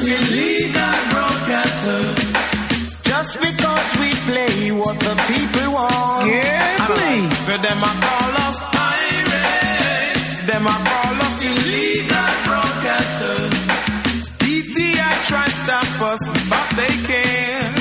us illegal broadcasters. Just because we play what the people want. Yeah, please. So them a call us pirates. Them a call us illegal broadcasters. DTI try stop us, but they can't.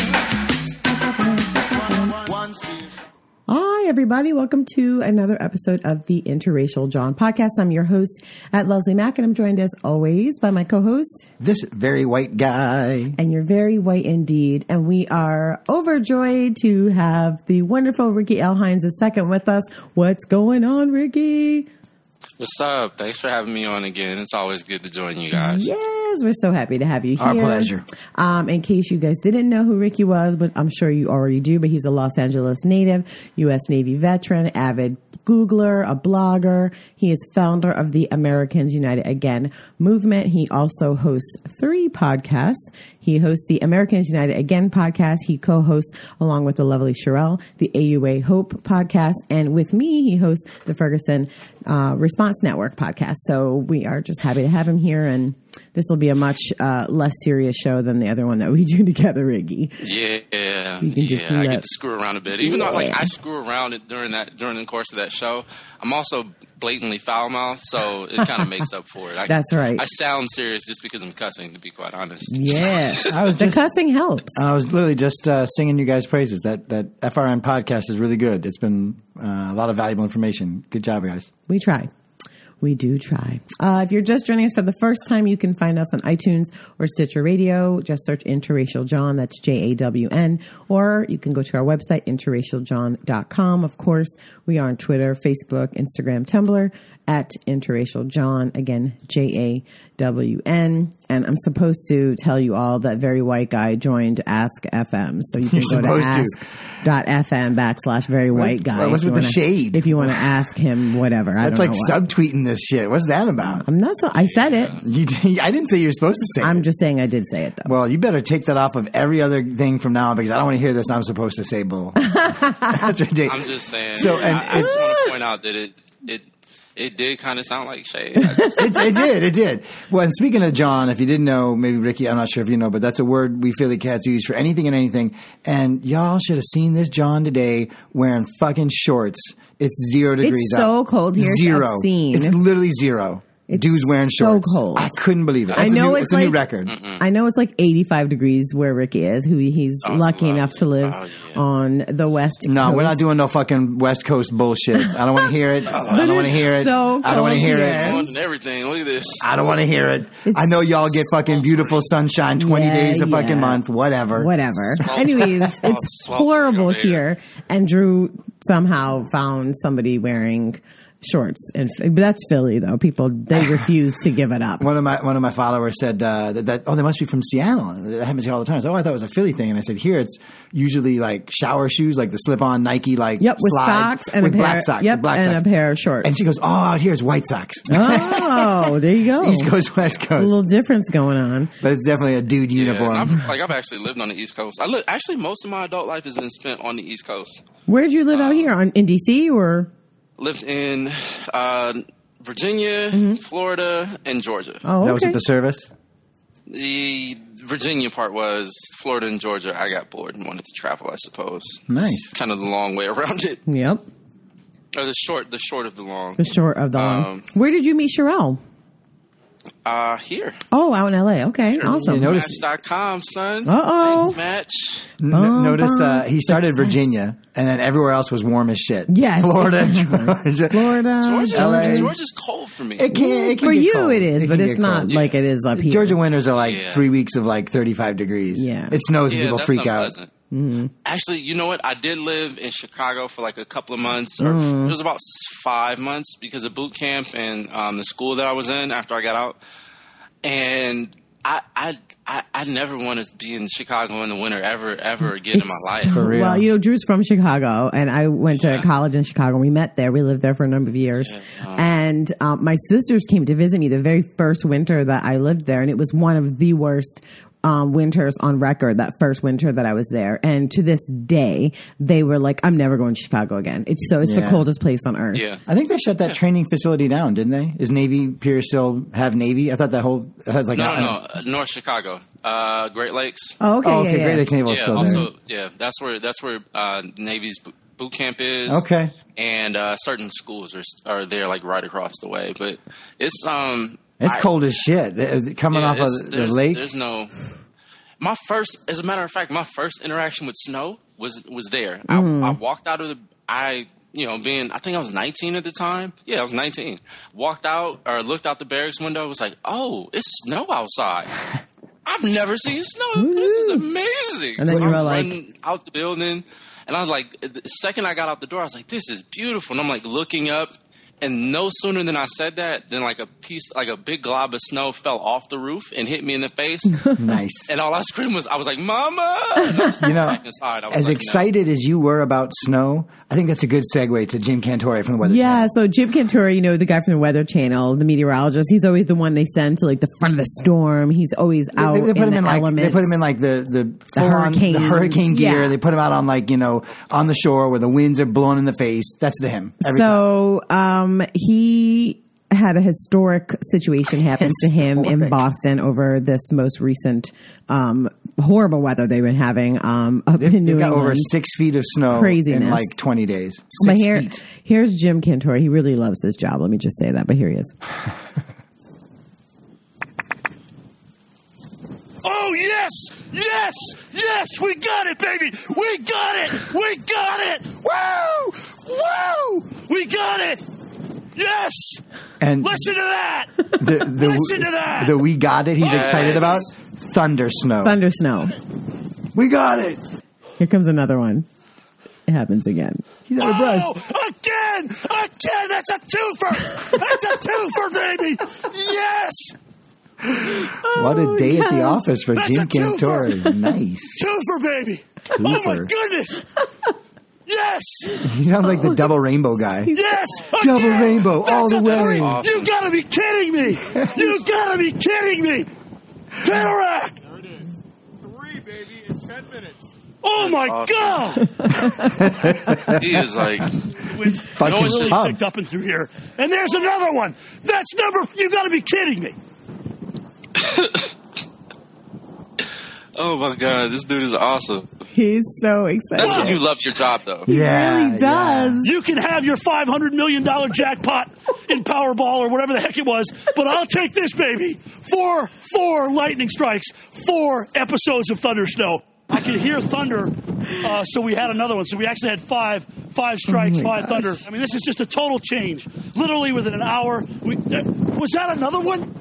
Hi, everybody. Welcome to another episode of the Interracial John podcast. I'm your host at Leslie Mack, and I'm joined as always by my co-host, this very white guy. And you're very white indeed. And we are overjoyed to have the wonderful Ricky L. Hines II with us. What's going on, Ricky? What's up? Thanks for having me on again. It's always good to join you guys. Yes, we're so happy to have you here. Our pleasure. In case you guys didn't know who Ricky was, but I'm sure you already do, but he's a Los Angeles native, U.S. Navy veteran, avid Googler, a blogger. He is founder of the Americans United Again movement. He also hosts 3 podcasts. He hosts the Americans United Again podcast. He co-hosts, along with the lovely Sherelle, the AUA Hope podcast. And with me, he hosts the Ferguson Response Network podcast. So we are just happy to have him here. And this will be a much less serious show than the other one that we do together, Ricky. Yeah. I get to screw around a bit. Even though I screw around it during the course of that show, I'm also blatantly foul-mouthed, so it kind of makes up for it. That's right. I sound serious just because I'm cussing, to be quite honest. Yeah. The cussing helps. I was literally just singing you guys' praises. That FRN podcast is really good. It's been a lot of valuable information. Good job, guys. We try. We do try. If you're just joining us for the first time, you can find us on iTunes or Stitcher Radio. Just search Interracial John. That's JAWN. Or you can go to our website, interracialjohn.com. Of course, we are on Twitter, Facebook, Instagram, Tumblr at Interracial John. Again, JAWN. And I'm supposed to tell you all that very white guy joined Ask FM. So you can go to ask.fm/very white guy. What's with the shade? If you want to ask him whatever. That's like subtweeting this shit. What's that about? I'm not I said it. I didn't say you were supposed to say it. I'm just saying I did say it, though. Well, you better take that off of every other thing from now on, because I don't want to hear this I'm supposed to say bull. That's ridiculous. I'm just saying. So, I just want to point out that it did kind of sound like shade. It did. Well, and speaking of John, if you didn't know, maybe Ricky, I'm not sure if you know, but that's a word we Philly cats use for anything and anything. And y'all should have seen this John today wearing fucking shorts. It's 0 degrees It's so cold here. 0. It's literally 0. Dude's wearing shorts. So cold. I couldn't believe it. It's a new record. I know it's like 85 degrees where Ricky is, he's lucky enough to live on the West Coast. No, we're not doing no fucking West Coast bullshit. I don't want to hear it. I don't want to hear it. So I don't want to hear it. And everything. Look at this. I don't want to hear it. I know y'all get fucking beautiful sunshine 20 days a fucking month. Whatever. Anyways, it's horrible here. And Drew somehow found somebody wearing shorts, but that's Philly though. People, they refuse to give it up. One of my followers said that they must be from Seattle. That happens here all the time. I said, I thought it was a Philly thing, and I said here it's usually like shower shoes, like the slip-on Nike with slides, socks and with a black socks, and a pair of shorts. And she goes, out here it's white socks. Oh, there you go. East Coast, West Coast, a little difference going on, but it's definitely a dude uniform. I've actually lived on the East Coast. Actually, most of my adult life has been spent on the East Coast. Where'd you live out here? In DC or? Lived in Virginia, Florida, and Georgia. Oh, okay. That was at the service? The Virginia part was. Florida and Georgia, I got bored and wanted to travel, I suppose. Nice. It's kind of the long way around it. Yep. Or the short of the long. The short of the long. Where did you meet Sherelle? Here. Oh, out in LA. Okay, here. Awesome. Match.com, son. Uh-oh. Thanks, Match. Notice he started Virginia, and then everywhere else was warm as shit. Yes. Florida, Georgia. LA. Georgia's cold for me. It can for you cold. It is, but it's not like it is up here. Georgia winters are like 3 weeks of like 35 degrees. Yeah. It snows and people freak out. Mm-hmm. Actually, you know what? I did live in Chicago for like a couple of months, or it was about 5 months because of boot camp and the school that I was in after I got out. And I never want to be in Chicago in the winter ever again in my life. For real. Well, Drew's from Chicago, and I went to college in Chicago. We met there. We lived there for a number of years. And my sisters came to visit me the very first winter that I lived there, and it was one of the worst winters on record, that first winter that I was there. And to this day, they were like, I'm never going to Chicago again. It's the coldest place on earth. Yeah. I think they shut that training facility down, didn't they? Is Navy Pier still have Navy? I thought that whole had like No, North Chicago, Great Lakes. Oh, okay. Great Lakes Naval is Yeah, still also, there. that's where Navy's boot camp is. Okay. And certain schools are there, like right across the way. But it's cold as shit. Coming off of the lake. There's no. As a matter of fact, my first interaction with snow was there. I walked out of I think I was 19 at the time. Yeah, I was 19. Walked out or looked out the barracks window. Was like, oh, it's snow outside. I've never seen snow. This is amazing. And then you were like, running out the building, and I was like, the second I got out the door, I was like, this is beautiful. And I'm like looking up. And no sooner than I said that, than like a big glob of snow fell off the roof and hit me in the face. Nice. And all I screamed was, I was like, Mama! And I was back inside. I was as like, excited as you were about snow, I think that's a good segue to Jim Cantore from the Weather Channel. Yeah, so Jim Cantore, the guy from the Weather Channel, the meteorologist, he's always the one they send to like the front of the storm. He's always out They put in him the in elements. they put him in like the hurricane. the hurricane gear. Yeah. They put him out on like, on the shore where the winds are blowing in the face. That's him every time. He had a historic situation happen to him in Boston over this most recent horrible weather they've been having up in New They've got England. over 6 feet of snow Craziness. in like 20 days. But 6 feet. here's Jim Cantore. He really loves his job. Let me just say that. But here he is. Oh, yes! Yes! Yes! We got it, baby! We got it! We got it! Woo! Woo! We got it! Yes! And Listen to that! Listen to that! The we got it he's excited about? Thunder snow. Thunder snow. We got it! Here comes another one. It happens again. He's out of breath. Oh, again! Again! That's a twofer! That's a twofer, baby! Yes! What a day at the yes. office for That's Jim a twofer. Cantore. Nice. Twofer, baby! Oh, my Twofer. goodness! Yes! He sounds like the double rainbow guy. Yes! Double again. rainbow all That's the a way. three. Awesome. You gotta be kidding me! You gotta be kidding me! Panorak! There it is. 3, baby, in 10 minutes. Oh my God! He is like, It's fucking really pumped. picked up and through here. And there's another one. That's number. You gotta be kidding me! oh my God, this dude is awesome. He's so excited. That's when you love your job, though. Yeah, really does. You can have your $500 million jackpot in Powerball or whatever the heck it was, but I'll take this, baby. 4 lightning strikes, 4 episodes of Thunder Snow. I could hear thunder, so we had another one. So we actually had 5 strikes, 5 thunder. I mean, this is just a total change. Literally within an hour. Was that another one?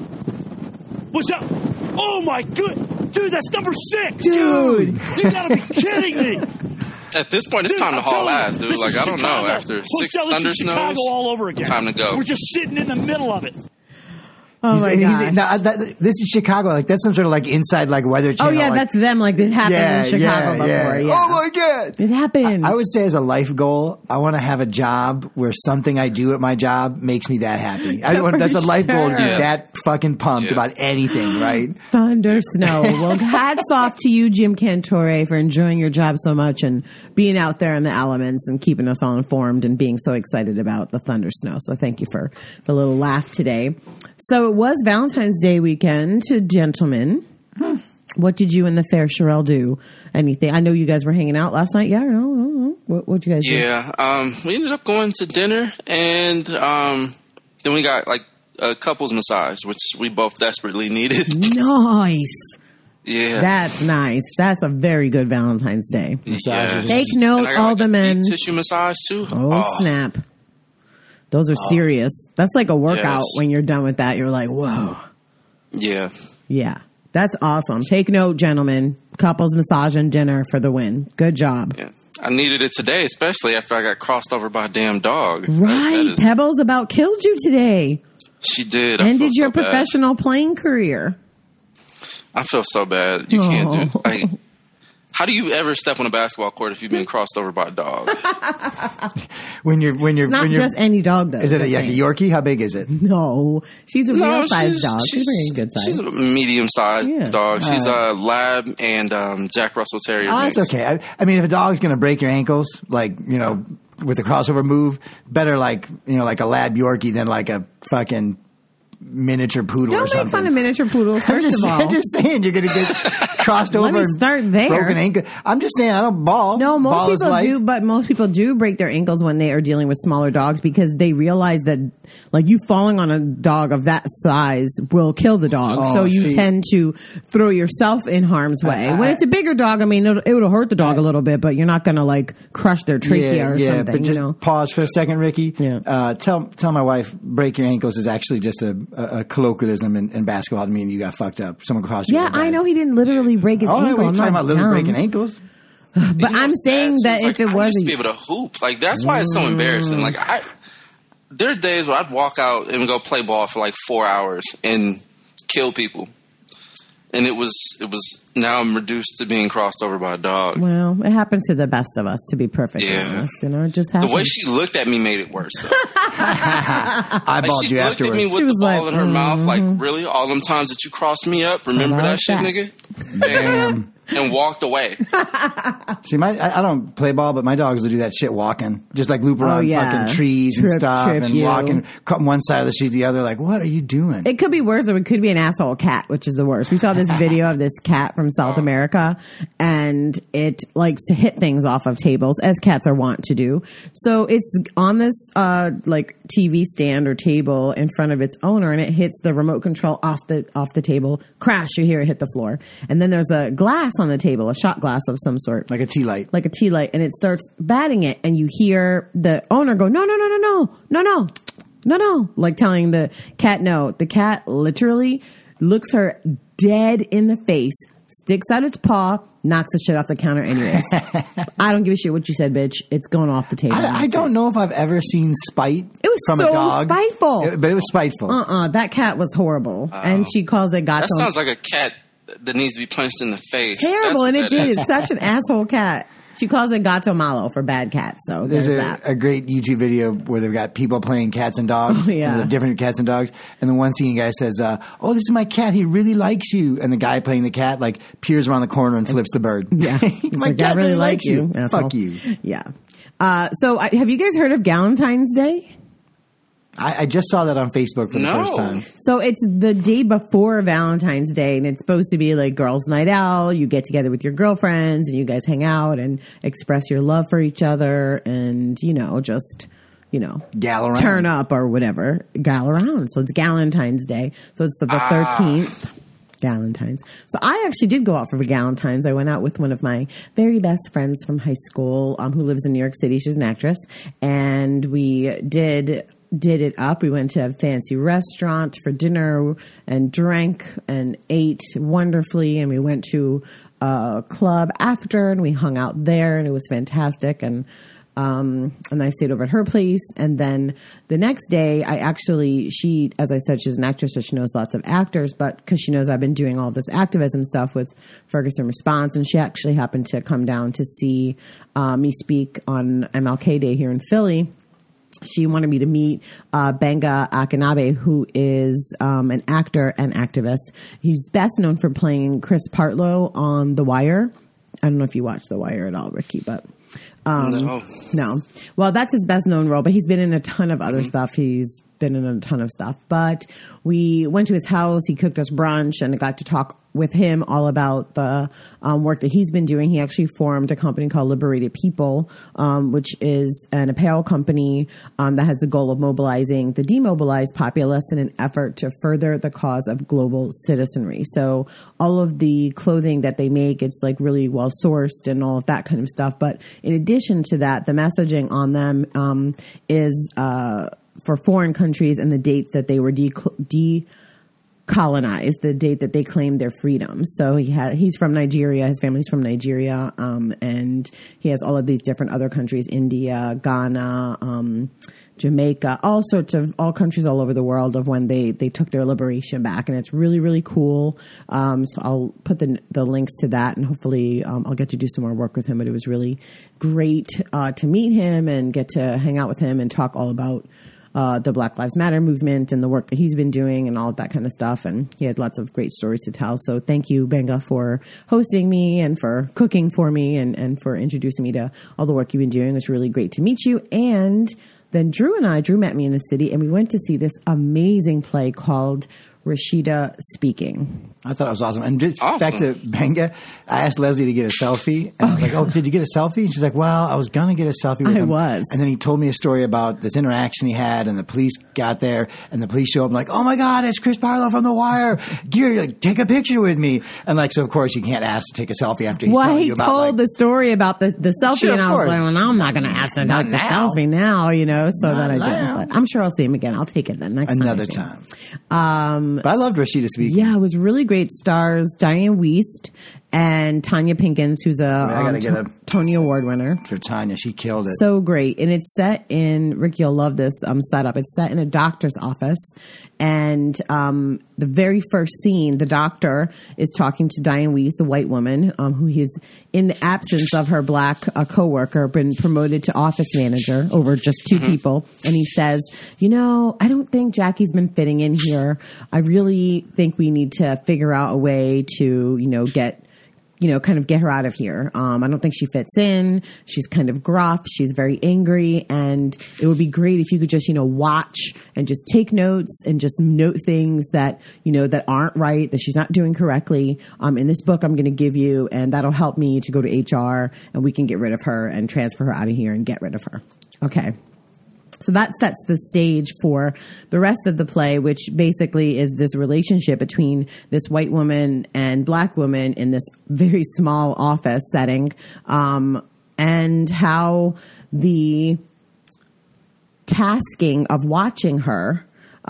Was that? Oh my good. Dude, that's number 6. Dude. You gotta be kidding me. At this point, it's Dude, time to I'm haul telling you, ass, dude. this Like, is I don't Chicago. know. After Well, 6 this thunder is Chicago snows, all over again. time to go. We're just sitting in the middle of it. Oh my gosh. This is Chicago. Like that's some sort of like inside like Weather Oh Channel. yeah, like, that's them. Like this happened in Chicago before. Yeah. Oh my God. It happened. I would say as a life goal, I want to have a job where something I do at my job makes me that happy. That's a life goal to be sure. that fucking pumped Yeah. about anything, right? Thunder snow. Well, hats off to you, Jim Cantore, for enjoying your job so much and being out there in the elements and keeping us all informed and being so excited about the thunder snow. So thank you for the little laugh today. So it was Valentine's Day weekend, gentlemen. What did you and the fair Sherelle do? Anything? I know you guys were hanging out last night. Yeah, no. What'd you guys do? Yeah, we ended up going to dinner, and then we got like a couples massage, which we both desperately needed. Nice. Yeah, That's nice. That's a very good Valentine's Day. yeah. Take note, And I got, all like, the a men. deep tissue massage too. Oh, snap. Those are serious. That's like a workout. Yes. When you're done with that, you're like, whoa. Yeah. Yeah. That's awesome. Take note, gentlemen. Couples massage and dinner for the win. Good job. Yeah. I needed it today, especially after I got crossed over by a damn dog. Right. Pebbles about killed you today. She did. I feel Ended your so bad. professional playing career. I feel so bad. You can't do. Like, How do you ever step on a basketball court if you've been crossed over by a dog? When you're Not just any dog, though. is it just like a saying. Yorkie? How big is it? No, she's a real sized dog. She's a pretty good size. She's a medium-sized Yeah. dog. She's a lab and Jack Russell Terrier Oh, mix. that's okay. I mean, if a dog's going to break your ankles, like, you know, with a crossover move, better like, you know, like a lab Yorkie than like a fucking miniature poodle or Don't something. make fun of miniature poodles, I'm first just, of all. I'm just saying you're going to get crossed over. Let me and start there. Broken ankle. I'm just saying I don't ball. No, Ball most is people life. do, but most people do break their ankles when they are dealing with smaller dogs because they realize that, like, you falling on a dog of that size will kill the dog. Oh, so you see. tend to throw yourself in harm's way. When it's a bigger dog, I mean, it would hurt the dog a little bit, but you're not going to, like, crush their trachea or something, but just you know? pause for a second, Ricky. Yeah. Tell my wife, break your ankles is actually just a colloquialism in basketball to mean you got fucked up. Someone crossed you. Yeah, real bad. I know he didn't literally break his Oh, ankle. we're I'm talking not about literally dumb. breaking ankles. But You know I'm what's saying bad, that too? if It's it I was used to be able to hoop. Like, that's why it's so embarrassing. Like, there are days where I'd walk out and go play ball for like 4 hours and kill people. And it was now I'm reduced to being crossed over by a dog. Well, it happens to the best of us, to be perfectly honest. You know, it just happens. The way she looked at me made it worse. I balled She you looked afterwards. at me with She the was ball like, in her mouth, like, really? All them times that you crossed me up? Remember About that shit, that. nigga? Bam. And walked away. See, I don't play ball, but my dogs will do that shit walking. Just like loop around fucking trees and stuff trip and you. walking from one side of the street to the other. Like, what are you doing? It could be worse, or it could be an asshole cat, which is the worst. We saw this video of this cat from South America, and it likes to hit things off of tables, as cats are wont to do. So it's on this like TV stand or table in front of its owner, and it hits the remote control off the table. Crash! You hear it hit the floor, and then there's a glass on the table, a shot glass of some sort, Like a tea light. like a tea light, and it starts batting it, and you hear the owner go, no, like telling the cat no. The cat literally looks her dead in the face, sticks out its paw, knocks the shit off the counter anyways. I don't give a shit what you said, bitch. It's going off the table. I don't know if I've ever seen spite from so a dog. spiteful. But it was spiteful. That cat was horrible. And she calls it gato. That sounds like a cat that needs to be punched in the face. terrible, That's and what it that did. is. It's such an asshole cat. She calls it gato malo for bad cats. So There's there's that. a great YouTube video where they've got people playing cats and dogs. Oh, yeah. And the different cats and dogs. And the one scene guy says, oh, this is my cat. He really likes you. And the guy playing the cat, like, peers around the corner and flips the bird. Yeah. He's My like, cat I really like you. Fuck asshole. you. Yeah. So have you guys heard of Galentine's Day? I just saw that on Facebook for the No. first time. So it's the day before Valentine's Day, and it's supposed to be like girls' night out. You get together with your girlfriends, and you guys hang out and express your love for each other, and just Gal around. turn up or whatever, gal around. So it's Galentine's Day. So it's the 13th. Galentine's. So I actually did go out for Galentine's. I went out with one of my very best friends from high school, who lives in New York City. She's an actress, and we did it up. We went to a fancy restaurant for dinner and drank and ate wonderfully, and we went to a club after, and we hung out there, and it was fantastic. And I stayed over at her place. And then the next day, she, as I said, she's an actress, so she knows lots of actors, but because she knows I've been doing all this activism stuff with Ferguson Response, and she actually happened to come down to see me speak on MLK Day here in Philly. She wanted me to meet Benga Akinabe, who is an actor and activist. He's best known for playing Chris Partlow on The Wire. I don't know if you watch The Wire at all, Ricky, but no. Well, that's his best known role, but he's been in a ton of other stuff. He's been in a ton of stuff. But we went to his house. He cooked us brunch, and I got to talk with him all about the work that he's been doing. He actually formed a company called Liberated People, which is an apparel company that has the goal of mobilizing the demobilized populace in an effort to further the cause of global citizenry. So all of the clothing that they make, it's like really well sourced and all of that kind of stuff. But in addition to that, the messaging on them is for foreign countries and the dates that they were colonized, the date that they claimed their freedom. So he's from Nigeria. His family's from Nigeria, and he has all of these different other countries: India, Ghana, Jamaica, all countries all over the world of when they took their liberation back. And it's really, really cool. So I'll put the links to that, and hopefully I'll get to do some more work with him. But it was really great to meet him and get to hang out with him and talk all about the Black Lives Matter movement and the work that he's been doing and all of that kind of stuff. And he had lots of great stories to tell. So thank you, Benga, for hosting me and for cooking for me and for introducing me to all the work you've been doing. It was really great to meet you. And then Drew met me in the city, and we went to see this amazing play called Rashida Speaking. I thought it was awesome. And back to Benga, I asked Leslie to get a selfie. And I was like, oh, did you get a selfie? And she's like, well, I was going to get a selfie with him. I was. And then he told me a story about this interaction he had, and the police got there, and the police showed up, and like, oh my God, it's Chris Parlow from The Wire. Gear, like, take a picture with me. And like, so of course you can't ask to take a selfie after he's telling you about told the story about the selfie, Sure, and I was course. like, well, now I'm not going to ask to take the selfie now, so that I didn't. But I'm sure I'll see him again. I'll take it then next Another time. But I loved Rashida Speaking. Yeah, it was really great. Stars Diane Wiest and Tanya Pinkins, who's I gotta get a Tony Award winner. for Tanya. She killed it. So great. And it's set in, Ricky, you'll love this setup. It's set in a doctor's office. And the very first scene, the doctor is talking to Diane Wiest, a white woman, who he's, in the absence of her black coworker, been promoted to office manager over just two people. And he says, I don't think Jackie's been fitting in here. I really think we need to figure out a way to, kind of get her out of here. I don't think she fits in. She's kind of gruff. She's very angry. And it would be great if you could just, watch and just take notes and just note things that, that aren't right, that she's not doing correctly. In this book I'm going to give you, and that'll help me to go to HR, and we can get rid of her and transfer her out of here and get rid of her. Okay. So that sets the stage for the rest of the play, which basically is this relationship between this white woman and black woman in this very small office setting, and how the tasking of watching her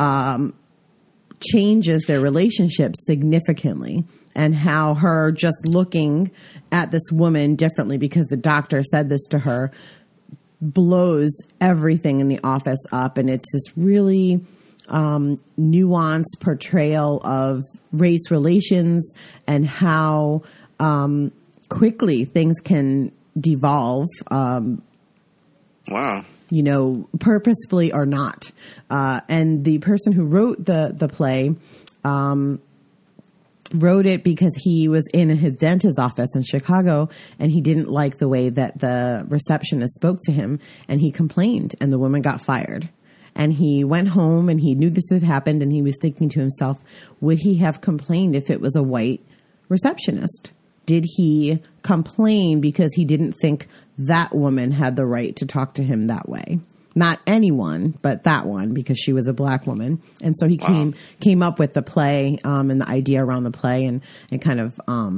changes their relationship significantly, and how her just looking at this woman differently because the doctor said this to her blows everything in the office up. And it's this really nuanced portrayal of race relations and how quickly things can devolve. Wow. Purposefully or not. And the person who wrote the play wrote it because he was in his dentist's office in Chicago, and he didn't like the way that the receptionist spoke to him, and he complained, and the woman got fired. And he went home, and he knew this had happened, and he was thinking to himself, would he have complained if it was a white receptionist? Did he complain because he didn't think that woman had the right to talk to him that way? Not anyone, but that one, because she was a black woman. And so he came up with the play and the idea around the play and kind of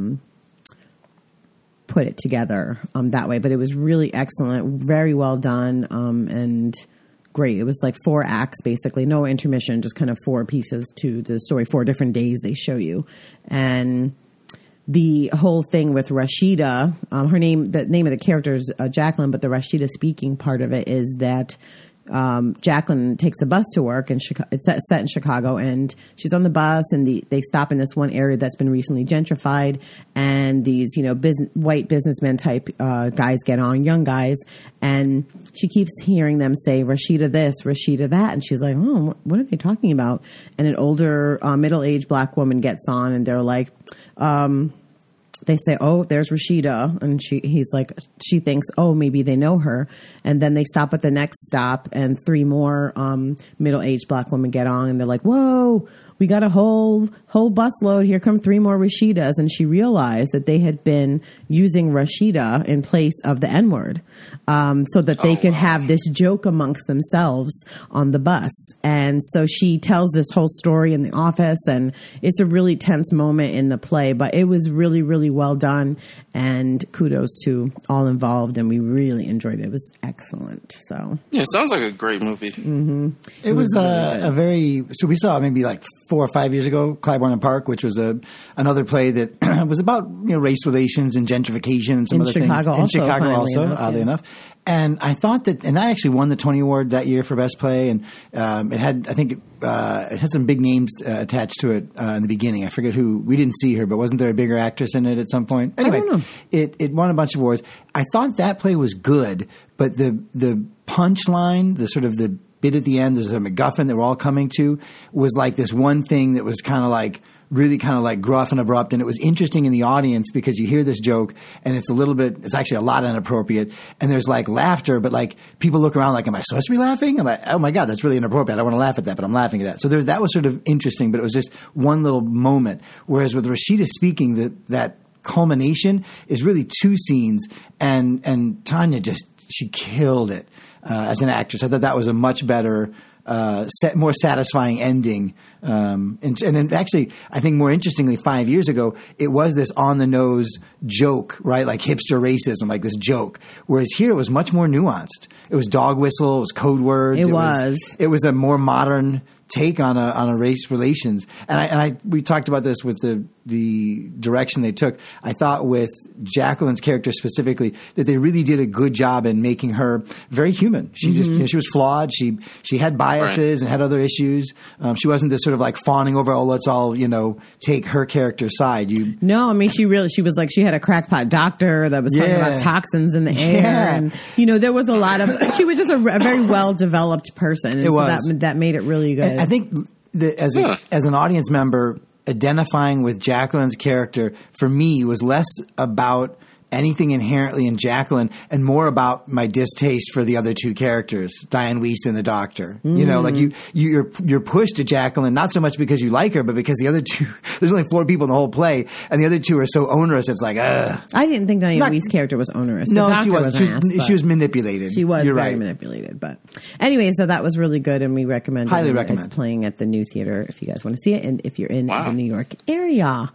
put it together that way. But it was really excellent, very well done, and great. It was like 4 acts, basically. No intermission, just kind of 4 pieces to the story, 4 different days they show you. And the whole thing with Rashida, the name of the character is Jacqueline, but the Rashida Speaking part of it is that Jacqueline takes the bus to work, and it's set in Chicago, and she's on the bus, and they stop in this one area that's been recently gentrified, and these white businessmen type guys get on, young guys, and she keeps hearing them say Rashida this, Rashida that, and she's like, oh, what are they talking about? And an older middle-aged black woman gets on, and they're like, they say, oh, there's Rashida. And he's like, she thinks, oh, maybe they know her. And then they stop at the next stop, and 3 more middle-aged black women get on, and they're like, whoa, we got a whole busload. Here come 3 more Rashidas. And she realized that they had been using Rashida in place of the N-word, so that they could have this joke amongst themselves on the bus. And so she tells this whole story in the office, and it's a really tense moment in the play, but it was really, really well done. And kudos to all involved, and we really enjoyed it. It was excellent. So yeah, it sounds like a great movie. Mm-hmm. It was a very, so we saw maybe like 4 or 5 years ago, Clybourne Park, which was another play that was about race relations and gentrification and some In other Chicago things. In also, Chicago funnily also, enough, oddly yeah. enough. And I thought that actually won the Tony Award that year for Best Play, and it had, I think, it had some big names attached to it in the beginning. I forget who. We didn't see her, but wasn't there a bigger actress in it at some point? Anyway, don't know. it won a bunch of awards. I thought that play was good, but the punchline, the sort of the bit at the end, there's a MacGuffin that we're all coming to, was like this one thing that was kind of like really kind of like gruff and abrupt, and it was interesting in the audience because you hear this joke and it's actually a lot inappropriate, and there's like laughter, but like people look around like, am I supposed to be laughing? I'm like, oh my God, that's really inappropriate. I don't want to laugh at that, but I'm laughing at that. So that was sort of interesting, but it was just one little moment. Whereas with Rashida speaking, that culmination is really 2 scenes, and Tanya she killed it as an actress. I thought that was a much better, more satisfying ending. And actually, I think more interestingly, 5 years ago, it was this on the nose joke, right? Like hipster racism, like this joke. Whereas here, it was much more nuanced. It was dog whistle, it was code words. It was a more modern take on a race relations. And we talked about this with the direction they took. I thought with Jacqueline's character specifically that they really did a good job in making her very human. She just she was flawed. She had biases and had other issues. She wasn't this sort of like fawning over, oh, let's all take her character's side. No, I mean she was like, she had a crackpot doctor that was talking about toxins in the air, and there was a lot of. She was just a very well developed person. And that made it really good. I think that as an audience member, identifying with Jacqueline's character for me was less about anything inherently in Jacqueline and more about my distaste for the other 2 characters, Diane Wiest and the doctor. Like you're pushed to Jacqueline, not so much because you like her, but because the other 2, there's only 4 people in the whole play, and the other 2 are so onerous. It's like, ugh. I didn't think Diane Wiest's character was onerous. No, she wasn't. She was manipulated. She was very manipulated. But anyway, so that was really good, and we recommend it. Highly recommend. It's playing at the New Theater if you guys want to see it, and if you're in the New York area.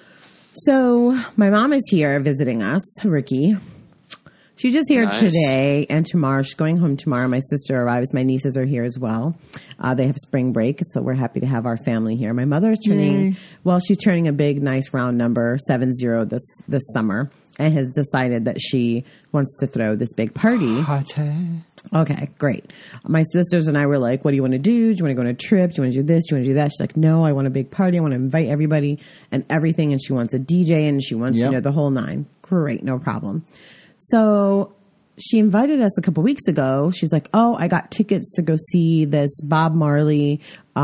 So my mom is here visiting us, Ricky. She's just here today and tomorrow. She's going home tomorrow. My sister arrives. My nieces are here as well. They have spring break, so we're happy to have our family here. My mother is turning, she's turning a big, nice round number, 70 this summer, and has decided that she wants to throw this big party. Okay, great. My sisters and I were like, what do you want to do? Do you want to go on a trip? Do you want to do this? Do you want to do that? She's like, no, I want a big party. I want to invite everybody and everything. And she wants a DJ and she wants, the whole 9. Great, no problem. So she invited us a couple weeks ago. She's like, oh, I got tickets to go see this Bob Marley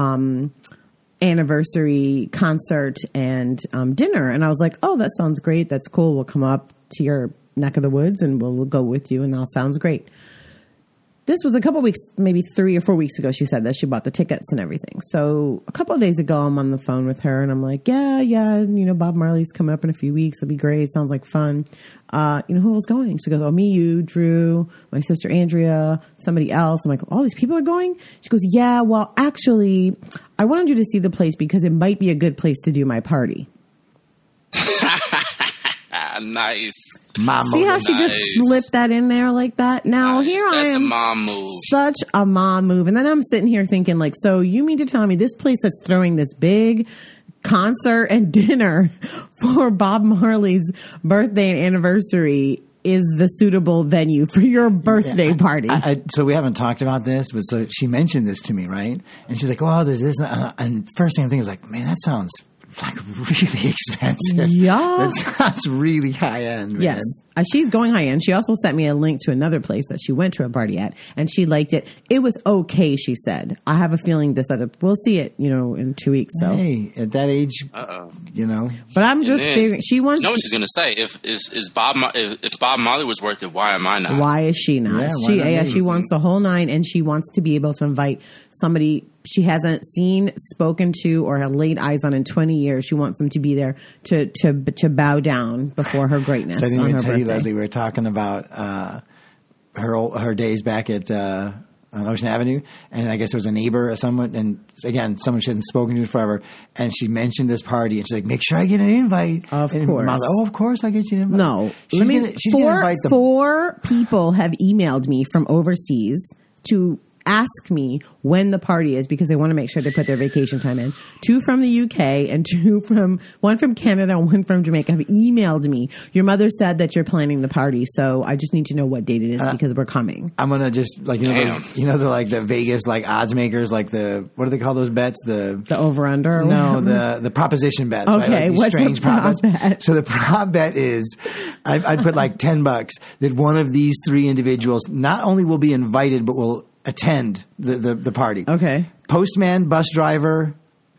anniversary concert and dinner. And I was like, oh, that sounds great. That's cool. We'll come up to your neck of the woods and we'll go with you. And that sounds great. This was a couple weeks, maybe 3 or 4 weeks ago, she said that she bought the tickets and everything. So a couple of days ago, I'm on the phone with her and I'm like, yeah, Bob Marley's coming up in a few weeks. It'll be great. Sounds like fun. Who else going? She goes, oh, me, you, Drew, my sister Andrea, somebody else. I'm like, all these people are going? She goes, yeah, well, actually, I wanted you to see the place because it might be a good place to do my party. Nice. Mom See how she just slipped that in there like that? Now here I am. That's a mom move. Such a mom move. And then I'm sitting here thinking like, so you mean to tell me this place that's throwing this big concert and dinner for Bob Marley's birthday and anniversary is the suitable venue for your birthday party? So we haven't talked about this, but so she mentioned this to me, right? And she's like, oh, there's this. And first thing I'm thinking is like, man, that sounds like really expensive. Yeah. That sounds really high end, man. Yes. She's going high end. She also sent me a link to another place that she went to a party at, and she liked it. It was okay, she said. I have a feeling we'll see it, in 2 weeks. So hey, at that age, But I'm just figuring she wants. You know what she's going to say? If Bob Marley was worth it, why am I not? Why is she not? She wants the whole 9, and she wants to be able to invite somebody she hasn't seen, spoken to, or had laid eyes on in 20 years. She wants them to be there to bow down before her greatness. So I didn't on even her tell you, birthday. Leslie, we were talking about her days back at on Ocean Avenue, and I guess there was a neighbor or someone, and again, someone she hadn't spoken to forever, and she mentioned this party, and she's like, make sure I get an invite. Of and course. Mom's like, oh, of course I'll get you an invite. No. She's gonna invite them. 4 people have emailed me from overseas to ask me when the party is because they want to make sure they put their vacation time in. 2 from the UK and 1 from Canada and 1 from Jamaica have emailed me. Your mother said that you're planning the party, so I just need to know what date it is because we're coming. I'm gonna just like the Vegas like odds makers, like the what do they call those bets? The over under. No, the proposition bets. Okay, right? Like these what's strange the prop bet? So the prop bet is I'd put like $10 that one of these 3 individuals not only will be invited but will attend the party. Okay. Postman, bus driver.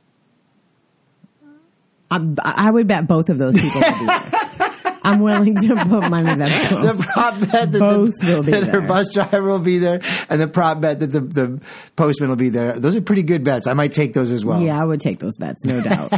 I would bet both of those people will be there. I'm willing to put money that The prop bet that both will be that there. her bus driver will be there, and the prop bet that the postman will be there. Those are pretty good bets. I might take those as well. Yeah, I would take those bets, no doubt.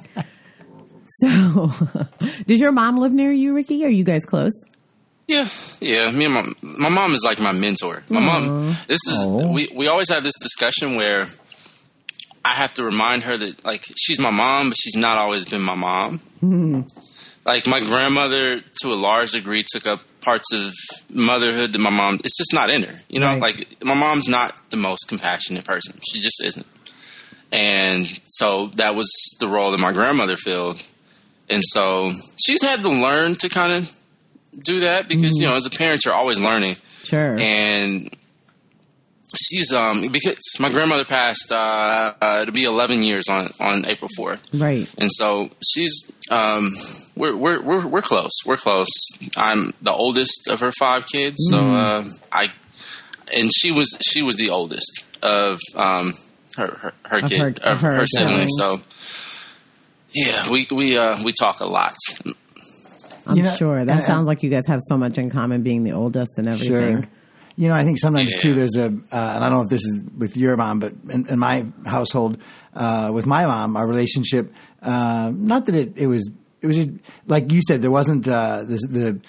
So, did your mom live near you, Ricky? Are you guys close? Yeah. Me and my mom is like my mentor. My mom. We always have this discussion where I have to remind her that like she's my mom, but she's not always been my mom. Mm-hmm. Like my grandmother, to a large degree, took up parts of motherhood that my mom. It's just not in her. You know, Right. like my mom's not the most compassionate person. She just isn't. And so that was the role that my grandmother filled. And so she's had to learn to kind of do that because, you know, as a parent, you're always learning. Sure. And she's, because my grandmother passed, it'll be 11 years on April 4th. Right. And so she's, we're close. We're close. I'm the oldest of her 5 kids. So, and she was the oldest of, her siblings. So, yeah, we talk a lot. I'm sure. That sounds like you guys have so much in common being the oldest and everything. Sure. You know, I think sometimes too there's and I don't know if this is with your mom, but in my household, with my mom, our relationship, not that it was just, like you said, there wasn't the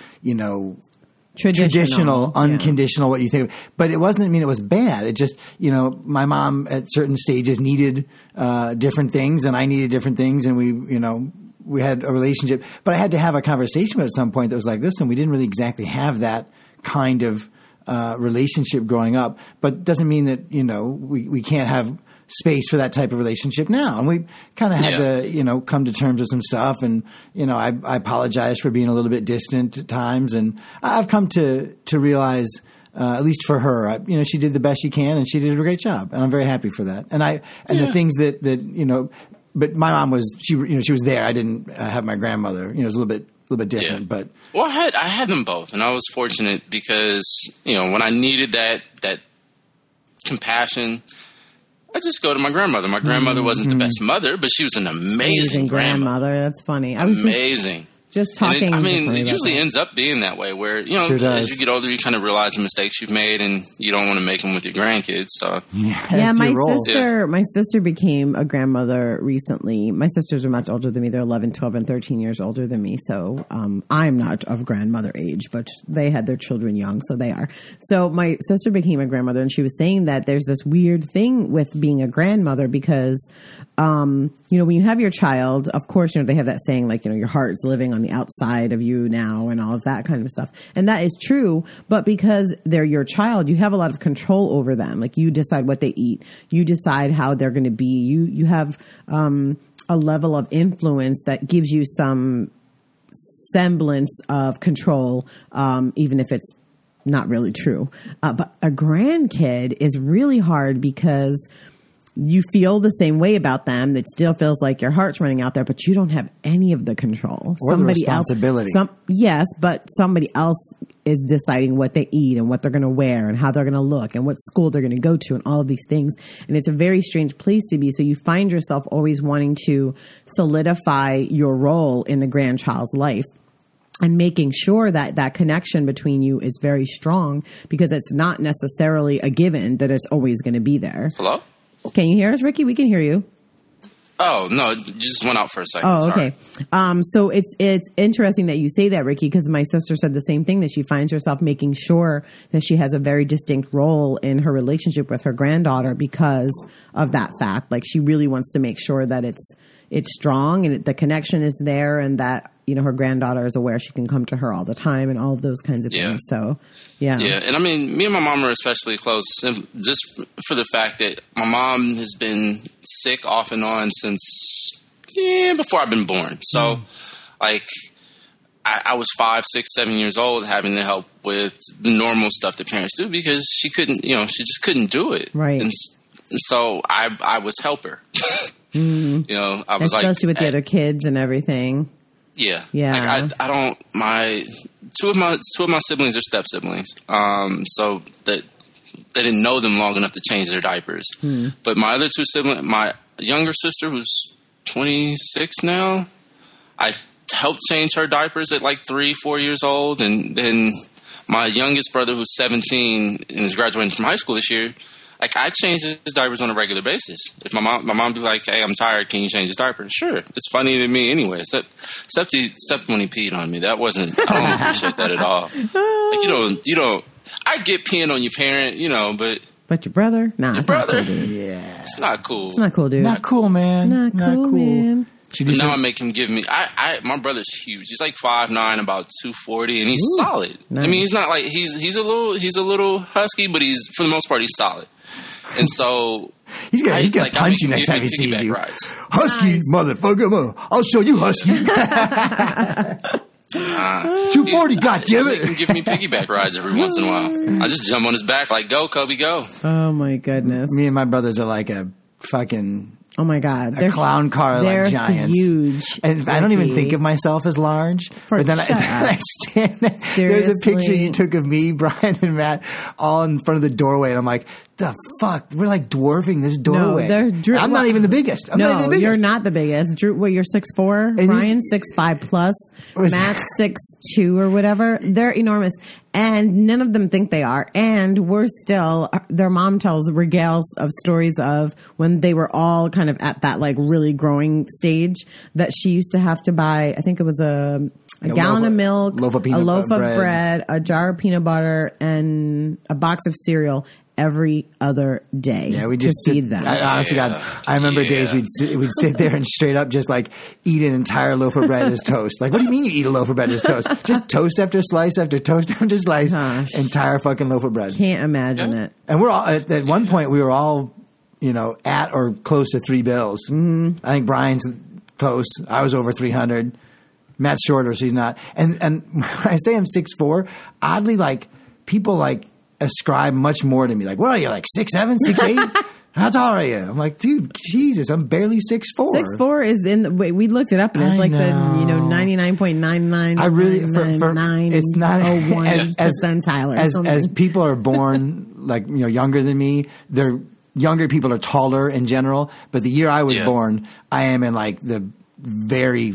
traditional unconditional what you think, but it wasn't. I mean, it was bad. It just, you know, my mom at certain stages needed different things, and I needed different things, and we had a relationship. But I had to have a conversation at some point that was like, listen, we didn't really exactly have that kind of relationship growing up, but doesn't mean that, you know, we can't have space for that type of relationship now. And we kind of had to, you know, come to terms with some stuff. And, you know, I apologize for being a little bit distant at times. And I've come to realize, at least for her, you know, she did the best she can and she did a great job. And I'm very happy for that. And the things that, you know, but my mom was, she was there. I didn't have my grandmother, you know, it was a little bit different, but. Well, I had them both, and I was fortunate because, you know, when I needed that compassion, I just go to my grandmother. My grandmother wasn't the best mother, but she was an amazing grandmother. That's funny. I was amazing. Just talking. It usually ends up being that way where, you know, as you get older, you kind of realize the mistakes you've made and you don't want to make them with your grandkids. So my sister became a grandmother recently. My sisters are much older than me. They're 11, 12, and 13 years older than me. So I'm not of grandmother age, but they had their children young, so they are. So my sister became a grandmother, and she was saying that there's this weird thing with being a grandmother because, you know, when you have your child, of course, you know, they have that saying like, you know, your heart's living on the outside of you now and all of that kind of stuff. And that is true. But because they're your child, you have a lot of control over them. Like you decide what they eat. You decide how they're going to be. You have a level of influence that gives you some semblance of control, even if it's not really true. But a grandkid is really hard because you feel the same way about them. That still feels like your heart's running out there, but you don't have any of the control. Or somebody the responsibility. Yes, but somebody else is deciding what they eat and what they're going to wear and how they're going to look and what school they're going to go to and all of these things. And it's a very strange place to be. So you find yourself always wanting to solidify your role in the grandchild's life and making sure that that connection between you is very strong because it's not necessarily a given that it's always going to be there. Hello? Can you hear us, Ricky? We can hear you. Oh, no, you just went out for a second. Oh, okay. So it's interesting that you say that, Ricky, because my sister said the same thing, that she finds herself making sure that she has a very distinct role in her relationship with her granddaughter because of that fact. Like she really wants to make sure that it's strong and the connection is there and that her granddaughter is aware she can come to her all the time and all of those kinds of things. So, yeah. Yeah, and I mean, me and my mom are especially close just for the fact that my mom has been sick off and on since before I've been born. So, like, I was 5, 6, 7 years old having to help with the normal stuff that parents do because she couldn't, she just couldn't do it. Right. And so I was helper. I was especially with the other kids and everything. Yeah. Yeah. Like I don't, two of my siblings are step siblings. So that they didn't know them long enough to change their diapers. But my other two siblings, my younger sister who's 26 now, I helped change her diapers at like 3, 4 years old. And then my youngest brother who's 17 and is graduating from high school this year, like, I change his diapers on a regular basis. If my mom be like, "Hey, I'm tired. Can you change his diaper?" Sure. It's funny to me anyway. Except when he peed on me. That wasn't. I don't appreciate that at all. Like, you don't. I get peeing on your parent, But your brother, nah, your it's brother, not cool, dude. Yeah. It's not cool. It's not cool, dude. Not cool, man. Not cool, man. But now I make him give me. My brother's huge. He's like 5'9", about 240, and he's solid. Nice. I mean, he's not like he's a little husky, but he's for the most part he's solid. And so he's gonna punch you next time he sees you. Rides. Husky, motherfucker! I'll show you, Husky. 240, goddammit! He can give me piggyback rides every once in a while. I just jump on his back like, "Go, Kobe, go!" Oh my goodness! Me and my brothers are like a fucking. Oh my God! A clown car they're like giants. Huge. And I don't even think of myself as large. But then I stand there. There's a picture you took of me, Brian, and Matt all in front of the doorway. And I'm like, the fuck? We're like dwarfing this doorway. No, I'm not even the biggest. You're not the biggest. Drew, you're 6'4". Brian's 6'5" plus. Matt's 6'2" or whatever. They're enormous. And none of them think they are. And we're still, their mom regales of stories of when they were all kind of at that like really growing stage that she used to have to buy, I think it was a gallon of milk, a loaf of bread, a jar of peanut butter, and a box of cereal every other day. Yeah, we just feed them. Honestly, God, I remember days we'd sit there and straight up just like eat an entire loaf of bread as toast. Like, what do you mean you eat a loaf of bread as toast? Just toast after slice after toast after slice, entire fucking loaf of bread. Can't imagine it. And we're all at one point we were all, at or close to $3 bills. Mm-hmm. I think Brian's close. I was over 300. Matt's shorter, so he's not. And when I say I'm 6'4", oddly, like people like ascribe much more to me. Like, what are you, like 6'7", 6'8"? How tall are you? I'm like, dude, Jesus, I'm barely 6'4". 6'4" is in the wait. We looked it up, and it's like the 99.99. I really it's not percentile. As people are born like younger than me, they're younger people are taller in general. But the year I was born, I am in like the very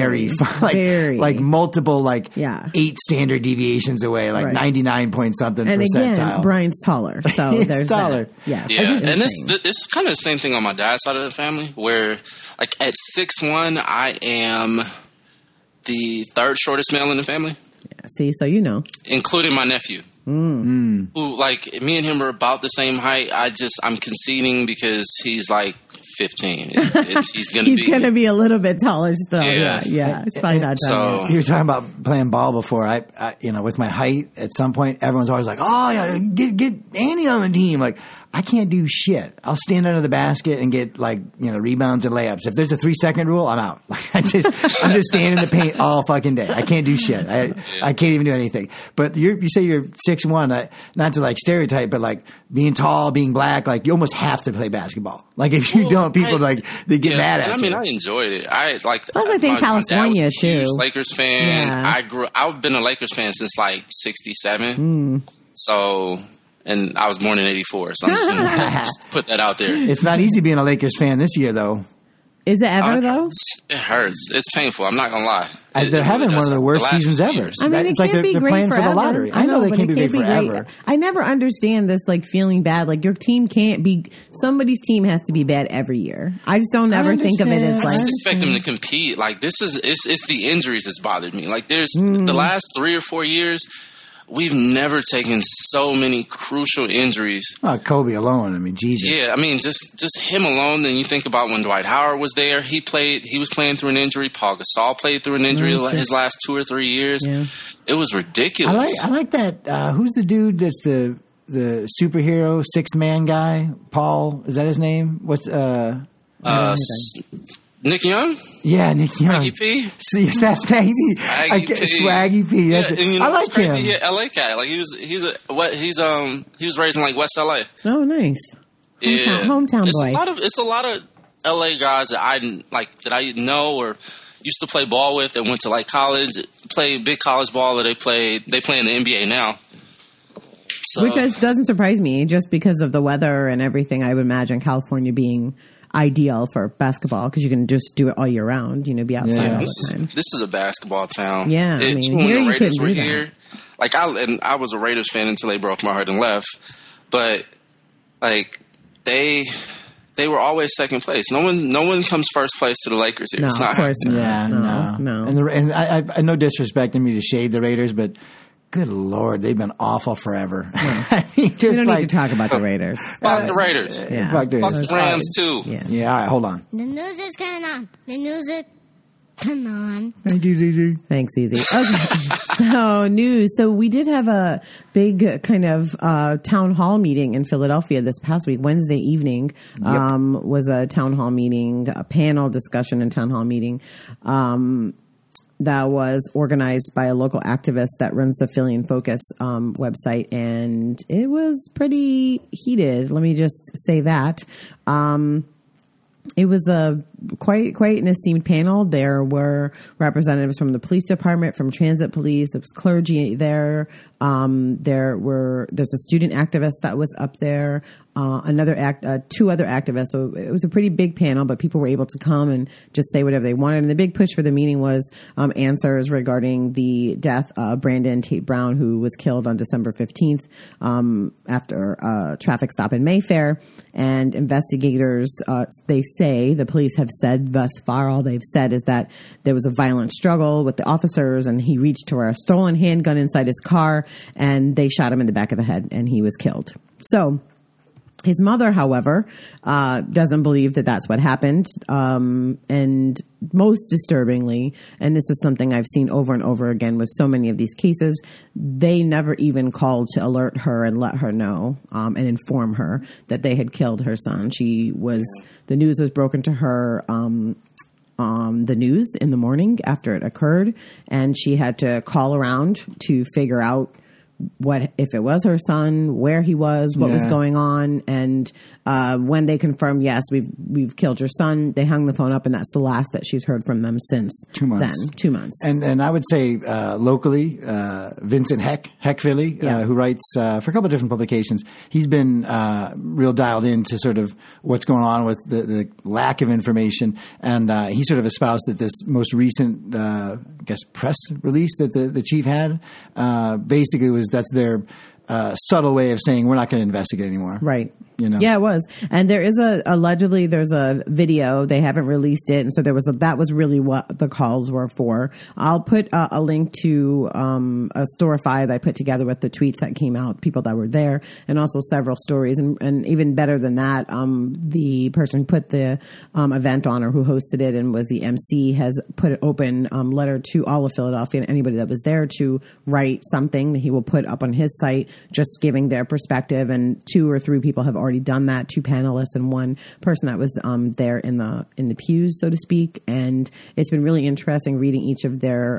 like multiple 8 standard deviations away, like 99 point something and percentile. Again, Brian's taller, so there's taller. That. Yeah. And this kind of the same thing on my dad's side of the family, where like at 6'1", I am the third shortest male in the family. Yeah. See, so including my nephew. Who, like, me and him are about the same height. I'm conceding because he's like 15. He's going to be a little bit taller still. Yeah. It's probably not so. You were talking about playing ball before. I with my height, at some point, everyone's always like, "Oh yeah, get Andy on the team." Like, I can't do shit. I'll stand under the basket and get rebounds and layups. If there's a 3-second rule, I'm out. Like, I'm just standing in the paint all fucking day. I can't do shit. I can't even do anything. But you say you're 6'1", not to like stereotype, but like being tall, being black, like you almost have to play basketball. Like if you don't, people they get mad at you. I mean, I enjoyed it. I think California was a huge too. Lakers fan. Yeah. I've been a Lakers fan since like '67. So. And I was born in '84, so I'm just going to put that out there. It's not easy being a Lakers fan this year, though. Is it ever, though? It hurts. It's painful. I'm not going to lie. They're having one of the worst seasons ever. I mean, it's like they're playing for the lottery. I know they can't be great forever. I never understand this, like, feeling bad. Like, your team can't be – somebody's team has to be bad every year. I just don't ever think of it as like – I just expect them to compete. Like, it's the injuries that's bothered me. Like, there's the last 3 or 4 years – we've never taken so many crucial injuries. Oh, Kobe alone. I mean, Jesus. Yeah, I mean, just him alone. Then you think about when Dwight Howard was there. He was playing through an injury. Paul Gasol played through an injury his last 2 or 3 years. Yeah. It was ridiculous. I like that. Who's the dude that's the superhero sixth man guy? Paul, is that his name? What's Nick Young? Yeah, Nick Young. Swaggy P? Yes, that's Swaggy P. Swaggy P. Yeah, and you know I like him. He's a LA cat. Like he was raised in like West LA. Oh, nice. Hometown boy. It's a lot of LA guys that I know or used to play ball with that went to like college, play big college ball, or they play in the NBA now. So, which doesn't surprise me, just because of the weather and everything. I would imagine California being ideal for basketball because you can just do it all year round. You know, be outside all the time. This is a basketball town. Yeah, I mean, here when the you Raiders couldn't were do here, like I was a Raiders fan until they broke my heart and left. But like they were always second place. No one comes first place to the Lakers here. No, it's not of course not. Yeah, no. And I no disrespect in me to shade the Raiders, but good Lord, they've been awful forever. I mean, just we don't need to talk about the Raiders. Fuck the Raiders. Yeah. Fuck the Raiders. Fuck the Rams too. Yeah. All right, hold on. The news is coming on. The news is coming on. Thank you, ZZ. Thanks, ZZ. Okay. So news. So we did have a big kind of town hall meeting in Philadelphia this past week. Wednesday evening was a town hall meeting, a panel discussion and town hall meeting. That was organized by a local activist that runs the Philly in Focus website, and it was pretty heated. Let me just say that. It was quite an esteemed panel. There were representatives from the police department, from transit police. There was clergy there. There's a student activist that was up there. Two other activists. So it was a pretty big panel, but people were able to come and just say whatever they wanted. And the big push for the meeting was answers regarding the death of Brandon Tate Brown, who was killed on December 15th after a traffic stop in Mayfair. And investigators, the police have said thus far, all they've said is that there was a violent struggle with the officers, and he reached for a stolen handgun inside his car, and they shot him in the back of the head, and he was killed. So his mother, however, doesn't believe that that's what happened. And most disturbingly, and this is something I've seen over and over again with so many of these cases, they never even called to alert her and let her know and inform her that they had killed her son. The news was broken to her on the news in the morning after it occurred, and she had to call around to figure out if it was her son, where he was, what was going on. And when they confirmed, yes, we've killed your son, they hung the phone up, and that's the last that she's heard from them since 2 months. Then 2 months. And I would say locally, Vincent Heck Philly, who writes for a couple of different publications, he's been real dialed into sort of what's going on with the lack of information. And he sort of espoused that this most recent, press release that the chief had basically that's their subtle way of saying we're not going to investigate anymore. Right. You know? Yeah, it was. And there is allegedly there's a video. They haven't released it. And so that was really what the calls were for. I'll put a link to a Storify that I put together with the tweets that came out, people that were there, and also several stories. And even better than that, the person who put the event on or who hosted it and was the MC has put an open letter to all of Philadelphia and anybody that was there to write something that he will put up on his site, just giving their perspective. And 2 or 3 people have already done that, 2 panelists and 1 person that was there in the pews, so to speak. And it's been really interesting reading each of their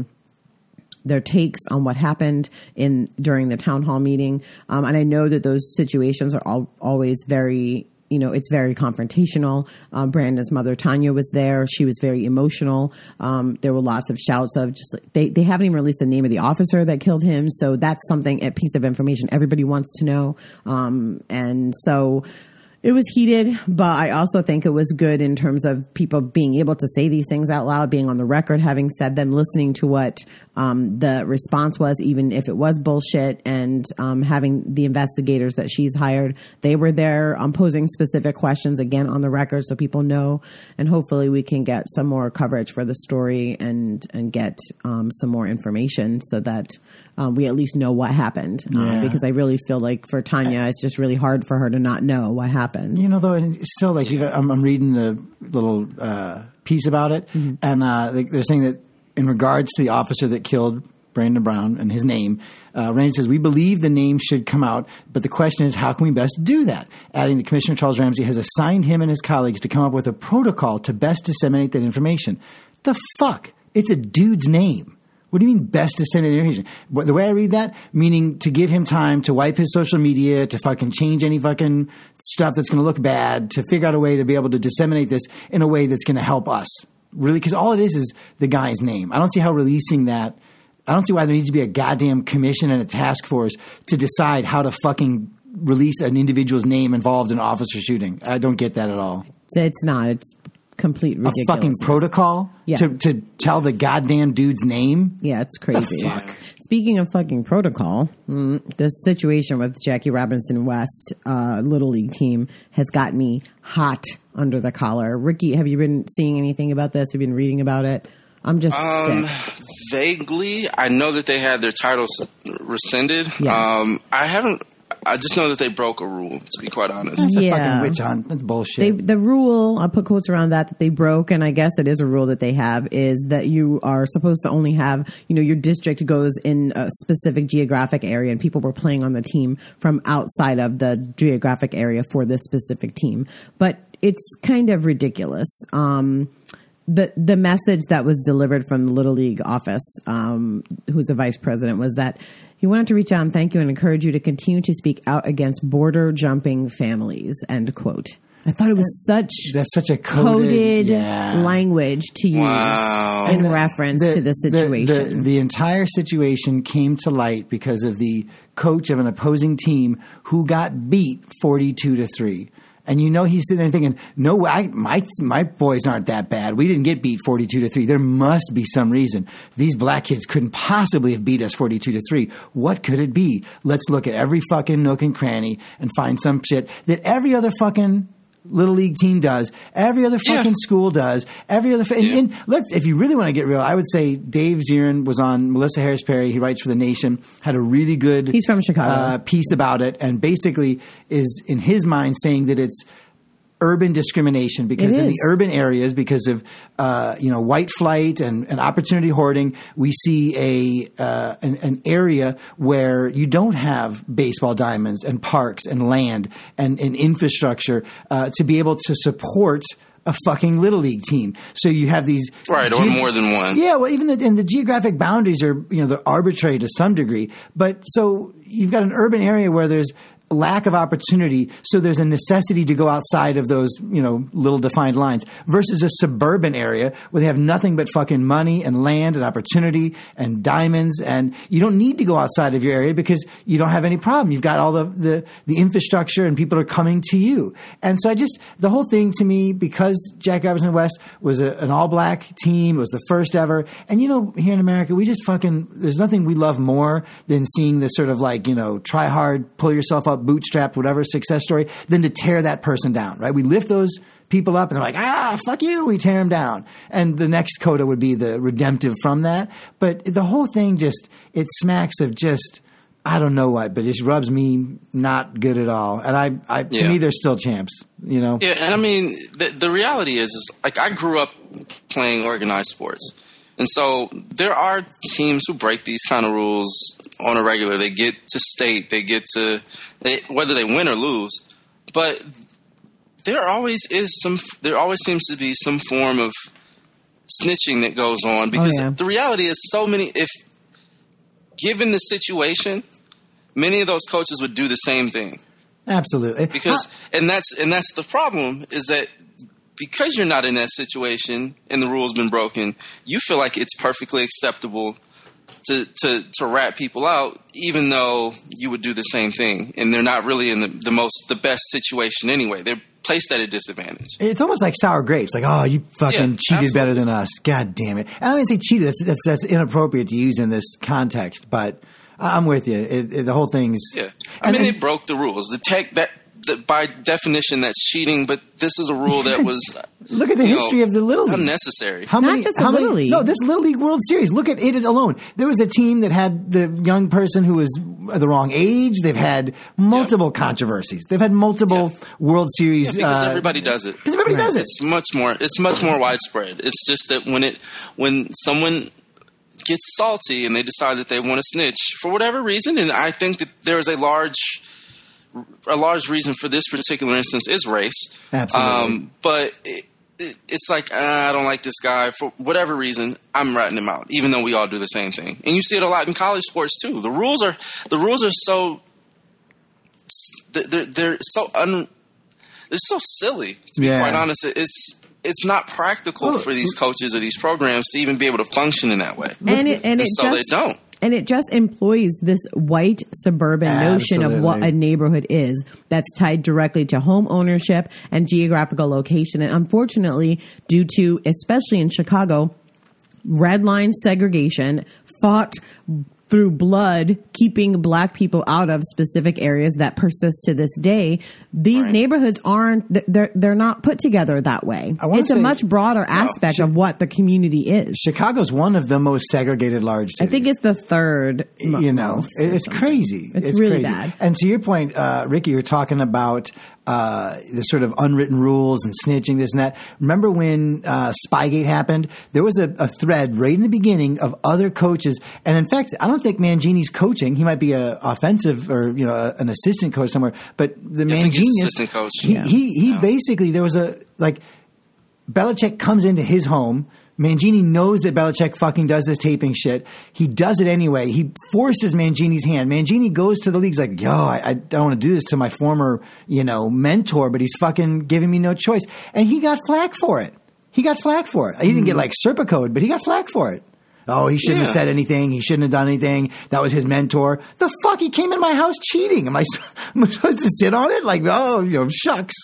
takes on what happened during the town hall meeting. And I know that those situations are always very, it's very confrontational. Brandon's mother, Tanya, was there. She was very emotional. There were lots of shouts of just, they haven't even released the name of the officer that killed him. So that's a piece of information everybody wants to know. And so it was heated, but I also think it was good in terms of people being able to say these things out loud, being on the record, having said them, listening to what the response was, even if it was bullshit, and having the investigators that she's hired, they were there posing specific questions, again, on the record, so people know, and hopefully we can get some more coverage for the story and get some more information so that we at least know what happened. Because I really feel like for Tanya, it's just really hard for her to not know what happened. You know, though, and it's still, like, I'm reading the little piece about it, and they're saying that in regards to the officer that killed Brandon Brown and his name, Randy says, we believe the name should come out, but the question is, how can we best do that? Adding that Commissioner Charles Ramsey has assigned him and his colleagues to come up with a protocol to best disseminate that information. The fuck? It's a dude's name. What do you mean best disseminate information? The way I read that, meaning to give him time to wipe his social media, to fucking change any fucking stuff that's going to look bad, to figure out a way to be able to disseminate this in a way that's going to help us. Really? Because all it is the guy's name. I don't see how releasing that – I don't see why there needs to be a goddamn commission and a task force to decide how to fucking release an individual's name involved in an officer shooting. I don't get that at all. It's not. It's complete ridiculous. A fucking protocol to tell the goddamn dude's name? Yeah, it's crazy. Speaking of fucking protocol, the situation with Jackie Robinson West Little League team has got me hot under the collar. Ricky, have you been seeing anything about this? Have you been reading about it? I'm just sick. Vaguely. I know that they had their titles rescinded. Yes. I just know that they broke a rule, to be quite honest. That's a fucking witch hunt. That's bullshit. The rule, I'll put quotes around that they broke, and I guess it is a rule that they have, is that you are supposed to only have, your district goes in a specific geographic area, and people were playing on the team from outside of the geographic area for this specific team. But it's kind of ridiculous. The message that was delivered from the Little League office, who's the vice president, was that he wanted to reach out and thank you and encourage you to continue to speak out against border jumping families, end quote. I thought it was that's such a coded language to use in reference to the situation. The entire situation came to light because of the coach of an opposing team who got beat 42-3. And he's sitting there thinking, no, my boys aren't that bad. We didn't get beat 42-3. There must be some reason. These black kids couldn't possibly have beat us 42-3. What could it be? Let's look at every fucking nook and cranny and find some shit that every other fucking Little League team does, every other fucking school does, every other. And if you really want to get real, I would say Dave Zirin was on Melissa Harris Perry. He writes for The Nation. Had a really good he's from Chicago piece about it, and basically is in his mind saying that it's urban discrimination because in the urban areas, because of white flight and opportunity hoarding, we see an area where you don't have baseball diamonds and parks and land and infrastructure to be able to support a fucking Little League team. So you have these or more than one. Yeah, well, even the geographic boundaries are they're arbitrary to some degree. But so you've got an urban area where there's lack of opportunity, so there's a necessity to go outside of those, little defined lines, versus a suburban area where they have nothing but fucking money and land and opportunity and diamonds, and you don't need to go outside of your area because you don't have any problem. You've got all the infrastructure and people are coming to you. And so the whole thing to me, because Jackie Robinson West was an all-black team, it was the first ever, and here in America, we just there's nothing we love more than seeing this sort of try hard, pull yourself up, bootstrapped, whatever success story, than to tear that person down, right? We lift those people up and they're like, fuck you, we tear them down. And the next coda would be the redemptive from that. But the whole thing it smacks of I don't know what, but it just rubs me not good at all. And to me, they're still champs, Yeah, and I mean, the reality is like I grew up playing organized sports. And so there are teams who break these kind of rules on a regular. They get to state, whether they win or lose. But there always seems to be some form of snitching that goes on because the reality is if given the situation, many of those coaches would do the same thing. Absolutely. And that's the problem is that because you're not in that situation and the rule's been broken, you feel like it's perfectly acceptable to rat people out, even though you would do the same thing. And they're not really in the best situation anyway. They're placed at a disadvantage. It's almost like sour grapes. Like, oh, you fucking cheated better than us. God damn it. And I don't say cheated. That's inappropriate to use in this context, but I'm with you. The whole thing's... Yeah. I mean, they broke the rules. By definition, that's cheating, but this is a rule that was... Look at the history of the Little League. Unnecessary. Not just the Little League. No, this Little League World Series. Look at it alone. There was a team that had the young person who was the wrong age. They've had multiple controversies. They've had multiple World Series. Because everybody does it. Because everybody does it. It's much more widespread. It's just that when someone gets salty and they decide that they want to snitch for whatever reason, and I think that there is a large reason for this particular instance is race. Absolutely. But it's like, I don't like this guy for whatever reason. I'm ratting him out, even though we all do the same thing. And you see it a lot in college sports too. The rules are so they're so silly. To be quite honest, it's not practical for these coaches or these programs to even be able to function in that way. They don't. And it just employs this white suburban notion of what a neighborhood is that's tied directly to home ownership and geographical location. And unfortunately, due to, especially in Chicago, red line segregation fought through blood, keeping black people out of specific areas that persist to this day. These neighborhoods they're not put together that way. It's a much broader aspect of what the community is. Chicago's one of the most segregated large cities. I think it's the third. It's crazy. It's really crazy. bad. And to your point, Ricky, you're talking about the sort of unwritten rules and snitching, this and that. Remember when Spygate happened? There was a thread right in the beginning of other coaches. And in fact, I don't think Mangini's coaching. He might be an offensive or an assistant coach somewhere. But the Mangini assistant coach. He basically, there was Belichick comes into his home. Mangini knows that Belichick fucking does this taping shit. He does it anyway. He forces Mangini's hand. Mangini goes to the league. He's like, yo, I don't want to do this to my former, mentor, but he's fucking giving me no choice. And he got flack for it. He didn't get Serpa code, but he got flack for it. Oh, he shouldn't have said anything. He shouldn't have done anything. That was his mentor. The fuck? He came in my house cheating. Am I supposed to sit on it? Shucks.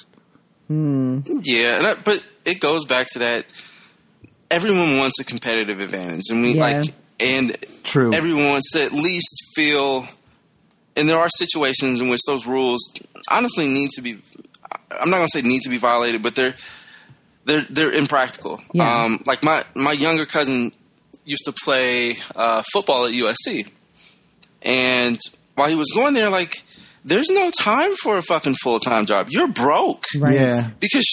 Yeah, but it goes back to that. Everyone wants a competitive advantage, and True. Everyone wants to at least feel. And there are situations in which those rules honestly need to be. I'm not going to say need to be violated, but they're impractical. Yeah. Like my younger cousin used to play football at USC, and while he was going there, there's no time for a fucking full-time job. You're broke, right? Yeah, because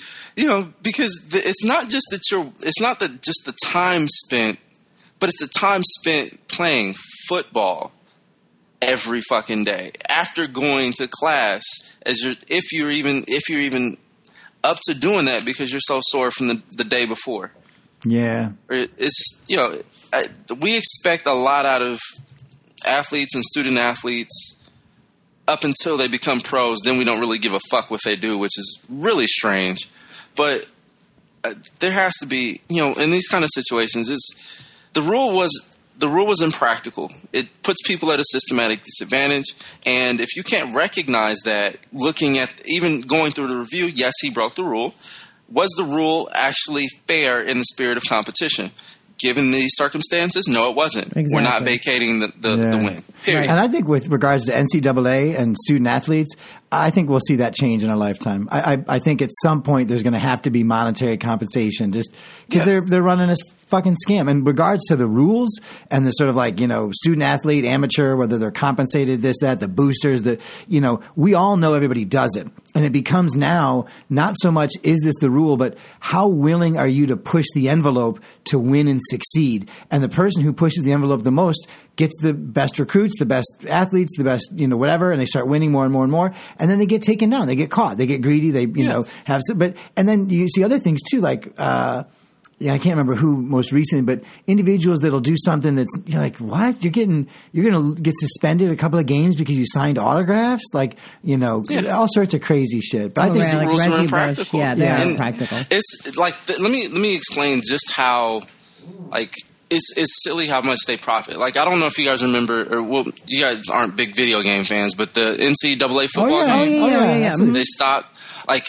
it's not just just the time spent, but it's the time spent playing football every fucking day after going to class. If you're even up to doing that because you're so sore from the day before. Yeah, it's we expect a lot out of athletes and student athletes up until they become pros. Then we don't really give a fuck what they do, which is really strange. But there has to be, in these kind of situations, the rule was impractical. It puts people at a systematic disadvantage, and if you can't recognize that, looking at even going through the review, yes, he broke the rule. Was the rule actually fair in the spirit of competition? Given these circumstances, no, it wasn't. Exactly. We're not vacating the win. Period. And I think with regards to NCAA and student athletes, I think we'll see that change in our lifetime. I think at some point there's going to have to be monetary compensation just because they're running this fucking scam. In regards to the rules and the sort of student athlete, amateur, whether they're compensated, this, that, the boosters, we all know everybody does it. And it becomes now not so much is this the rule, but how willing are you to push the envelope to win and succeed? And the person who pushes the envelope the most gets the best recruits, the best athletes, the best, whatever, and they start winning more and more and more. And then they get taken down. They get caught. They get greedy. They, have some, and then you see other things too, I can't remember who most recently, but individuals that'll do something that's what? You're going to get suspended a couple of games because you signed autographs? All sorts of crazy shit. But I think the rules are impractical. They are impractical. It's let me explain just how it's silly how much they profit. I don't know if you guys remember, you guys aren't big video game fans, but the NCAA football game, yeah. they stopped. Like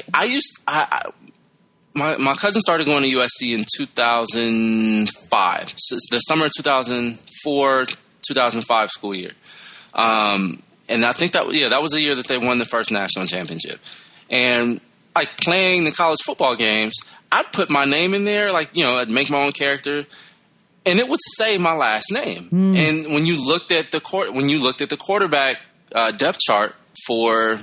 my cousin started going to USC in 2005, so the summer of 2004, 2005 school year. And I think that was the year that they won the first national championship. And like playing the college football games, I'd put my name in there, like, you know, I'd make my own character, and it would say my last name. And when you looked at the quarterback depth chart for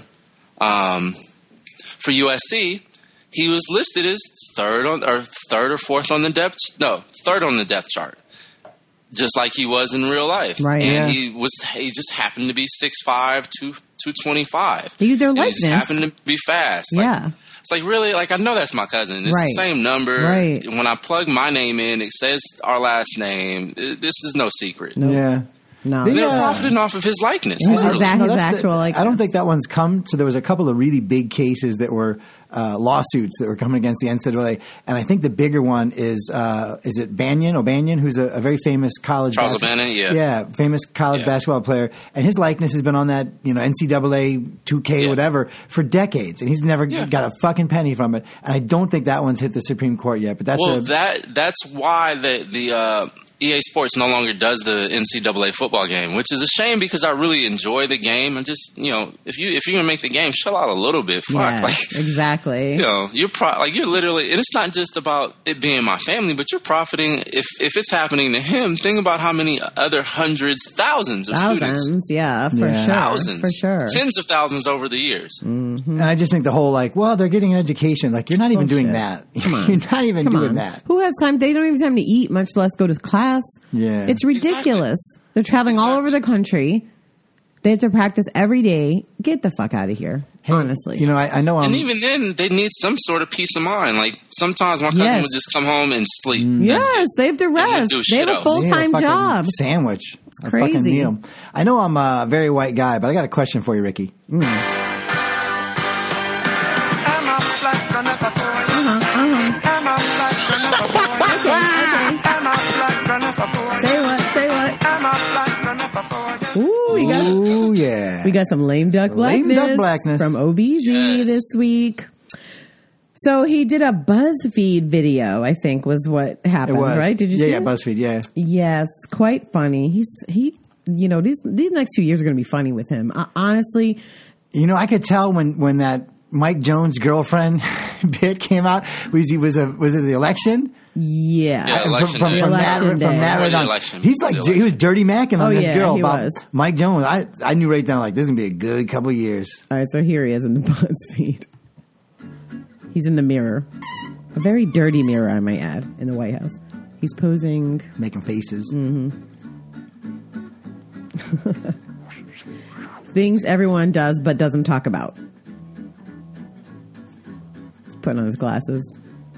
USC, he was listed as third or fourth on the depth chart, just like he was in real life. Right. And he just happened to be 6'5", 225. He used their likeness. He just happened to be fast. Like, yeah. It's like, really, like, I know that's my cousin. It's the same number. Right. When I plug my name in, it says our last name. This is no secret. Nope. Yeah. No. They're profiting off of his likeness. His actual likeness. I don't think that one's come. So there was a couple of really big cases that were lawsuits that were coming against the NCAA, and I think the bigger one is it O'Banion, who's a very famous college Charles O'Banion, famous college basketball player, and his likeness has been on that, you know, NCAA 2K whatever for decades, and he's never got a fucking penny from it. And I don't think that one's hit the Supreme Court yet. But that's why the EA Sports no longer does the NCAA football game, which is a shame because I really enjoy the game. And just, you know, if you're gonna make the game, chill out a little bit. Fuck, Yeah, like, exactly. You know, you're literally, and it's not just about it being my family, but you're profiting. If it's happening to him, think about how many other hundreds, thousands of students. For sure. Tens of thousands over the years. Mm-hmm. And I just think the whole, like, well, they're getting an education. Like, you're not even doing that. You're not even doing that. Who has time? They don't even have time to eat, much less go to class. Yeah. It's ridiculous. Exactly. They're traveling all over the country. They have to practice every day. Get the fuck out of here. Hey, honestly. You know, I know and even then, they need some sort of peace of mind. Like, sometimes my cousin would just come home and sleep. Yes, they have to rest. They have a full-time job. Sandwich. It's crazy. Fucking meal. I know I'm a very white guy, but I got a question for you, Ricky. Say what? Ooh, we got some lame duck blackness from OBZ this week. So he did a BuzzFeed video, I think was what happened, right? Did you see it? BuzzFeed, yeah. Yes, quite funny. He you know, these next 2 years are going to be funny with him. Honestly, you know, I could tell when that Mike Jones girlfriend bit came out. Was it the election? Yeah, from that right on. He's like, he was dirty macking on this girl about Mike Jones. I knew right then, like, this is gonna be a good couple of years. All right, so here he is in the BuzzFeed. He's in the mirror, a very dirty mirror, I might add, in the White House. He's posing, making faces. Things everyone does but doesn't talk about. He's putting on his glasses.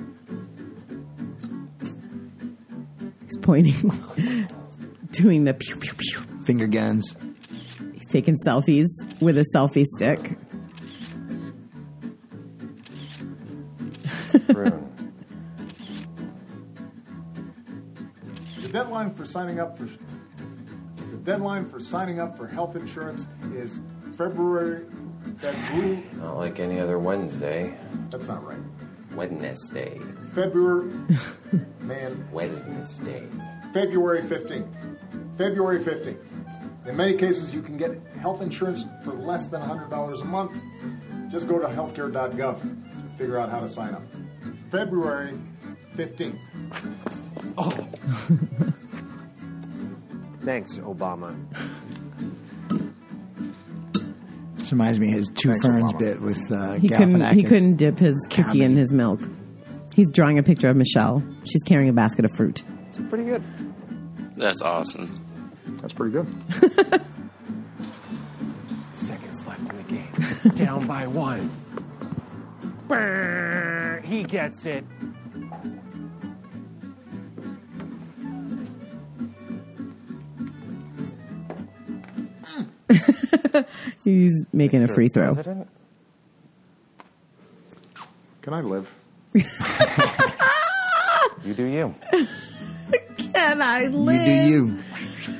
He's pointing, doing the pew pew pew finger guns. He's taking selfies with a selfie stick. The deadline for signing up for health insurance is February. Not like any other Wednesday. That's not right. Wednesday. February 15th. February 15th. In many cases, you can get health insurance for less than $100 a month. Just go to healthcare.gov to figure out how to sign up. February 15th. Oh. Thanks, Obama. This reminds me of his Two Ferns bit with he couldn't dip his cookie in his milk. He's drawing a picture of Michelle. She's carrying a basket of fruit. It's pretty good. That's awesome. That's pretty good. Seconds left in the game. Down by 1. He gets it. He's making a free throw. Can I live? You do you. Can I live? You do you.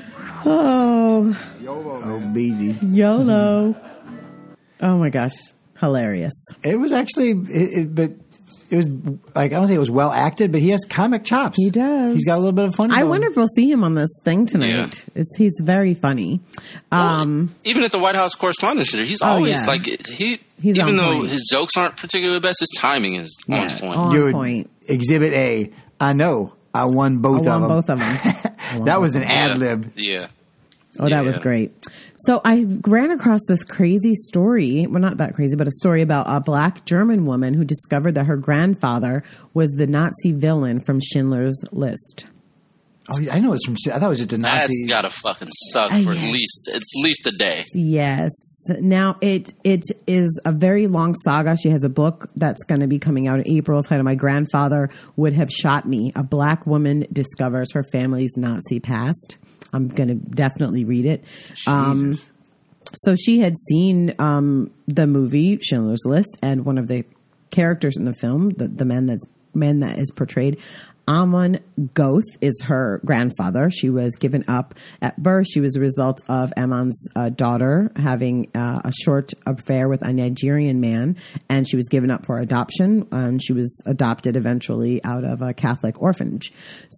Oh. YOLO. Oh, BZ. YOLO. Oh my gosh. Hilarious. It was actually, but it was like, I don't say it was well acted, but he has comic chops. He does. He's got a little bit of fun. I wonder if we'll see him on this thing tonight. Yeah. He's very funny. Even at the White House Correspondents' Dinner, he's always like he's even though point. his jokes aren't particularly best, his timing is on point. On point. Exhibit A. I know. I won both of them. Both of them. That was an ad lib. Yeah. Oh, that was great. So I ran across this crazy story. Well, not that crazy, but a story about a black German woman who discovered that her grandfather was the Nazi villain from Schindler's List. Oh, I know it's from. I thought it was just a Nazi. That's gotta fucking suck for at least a day. Yes. Now it is a very long saga. She has a book that's going to be coming out in April. It's titled "My Grandfather Would Have Shot Me." A black woman discovers her family's Nazi past. I'm going to definitely read it. So she had seen the movie Schindler's List, and one of the characters in the film, the man that is portrayed, Amon Goth, is her grandfather. She was given up at birth. She was a result of Amon's daughter having a short affair with a Nigerian man, and she was given up for adoption. She was adopted eventually out of a Catholic orphanage.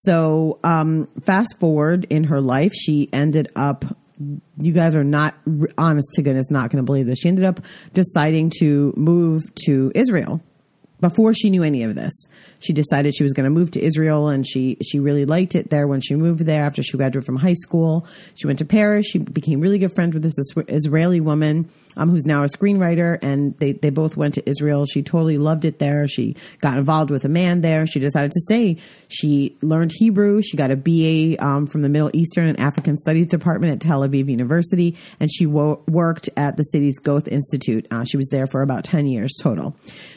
So fast forward in her life, she ended up, you guys are not, honest to goodness, not going to believe this, she ended up deciding to move to Israel. Before she knew any of this, she decided she was going to move to Israel, and she really liked it there when she moved there after she graduated from high school. She went to Paris. She became really good friends with this Israeli woman who's now a screenwriter, and they both went to Israel. She totally loved it there. She got involved with a man there. She decided to stay. She learned Hebrew. She got a BA from the Middle Eastern and African Studies Department at Tel Aviv University, and she worked at the city's Goethe Institute. She was there for about 10 years total.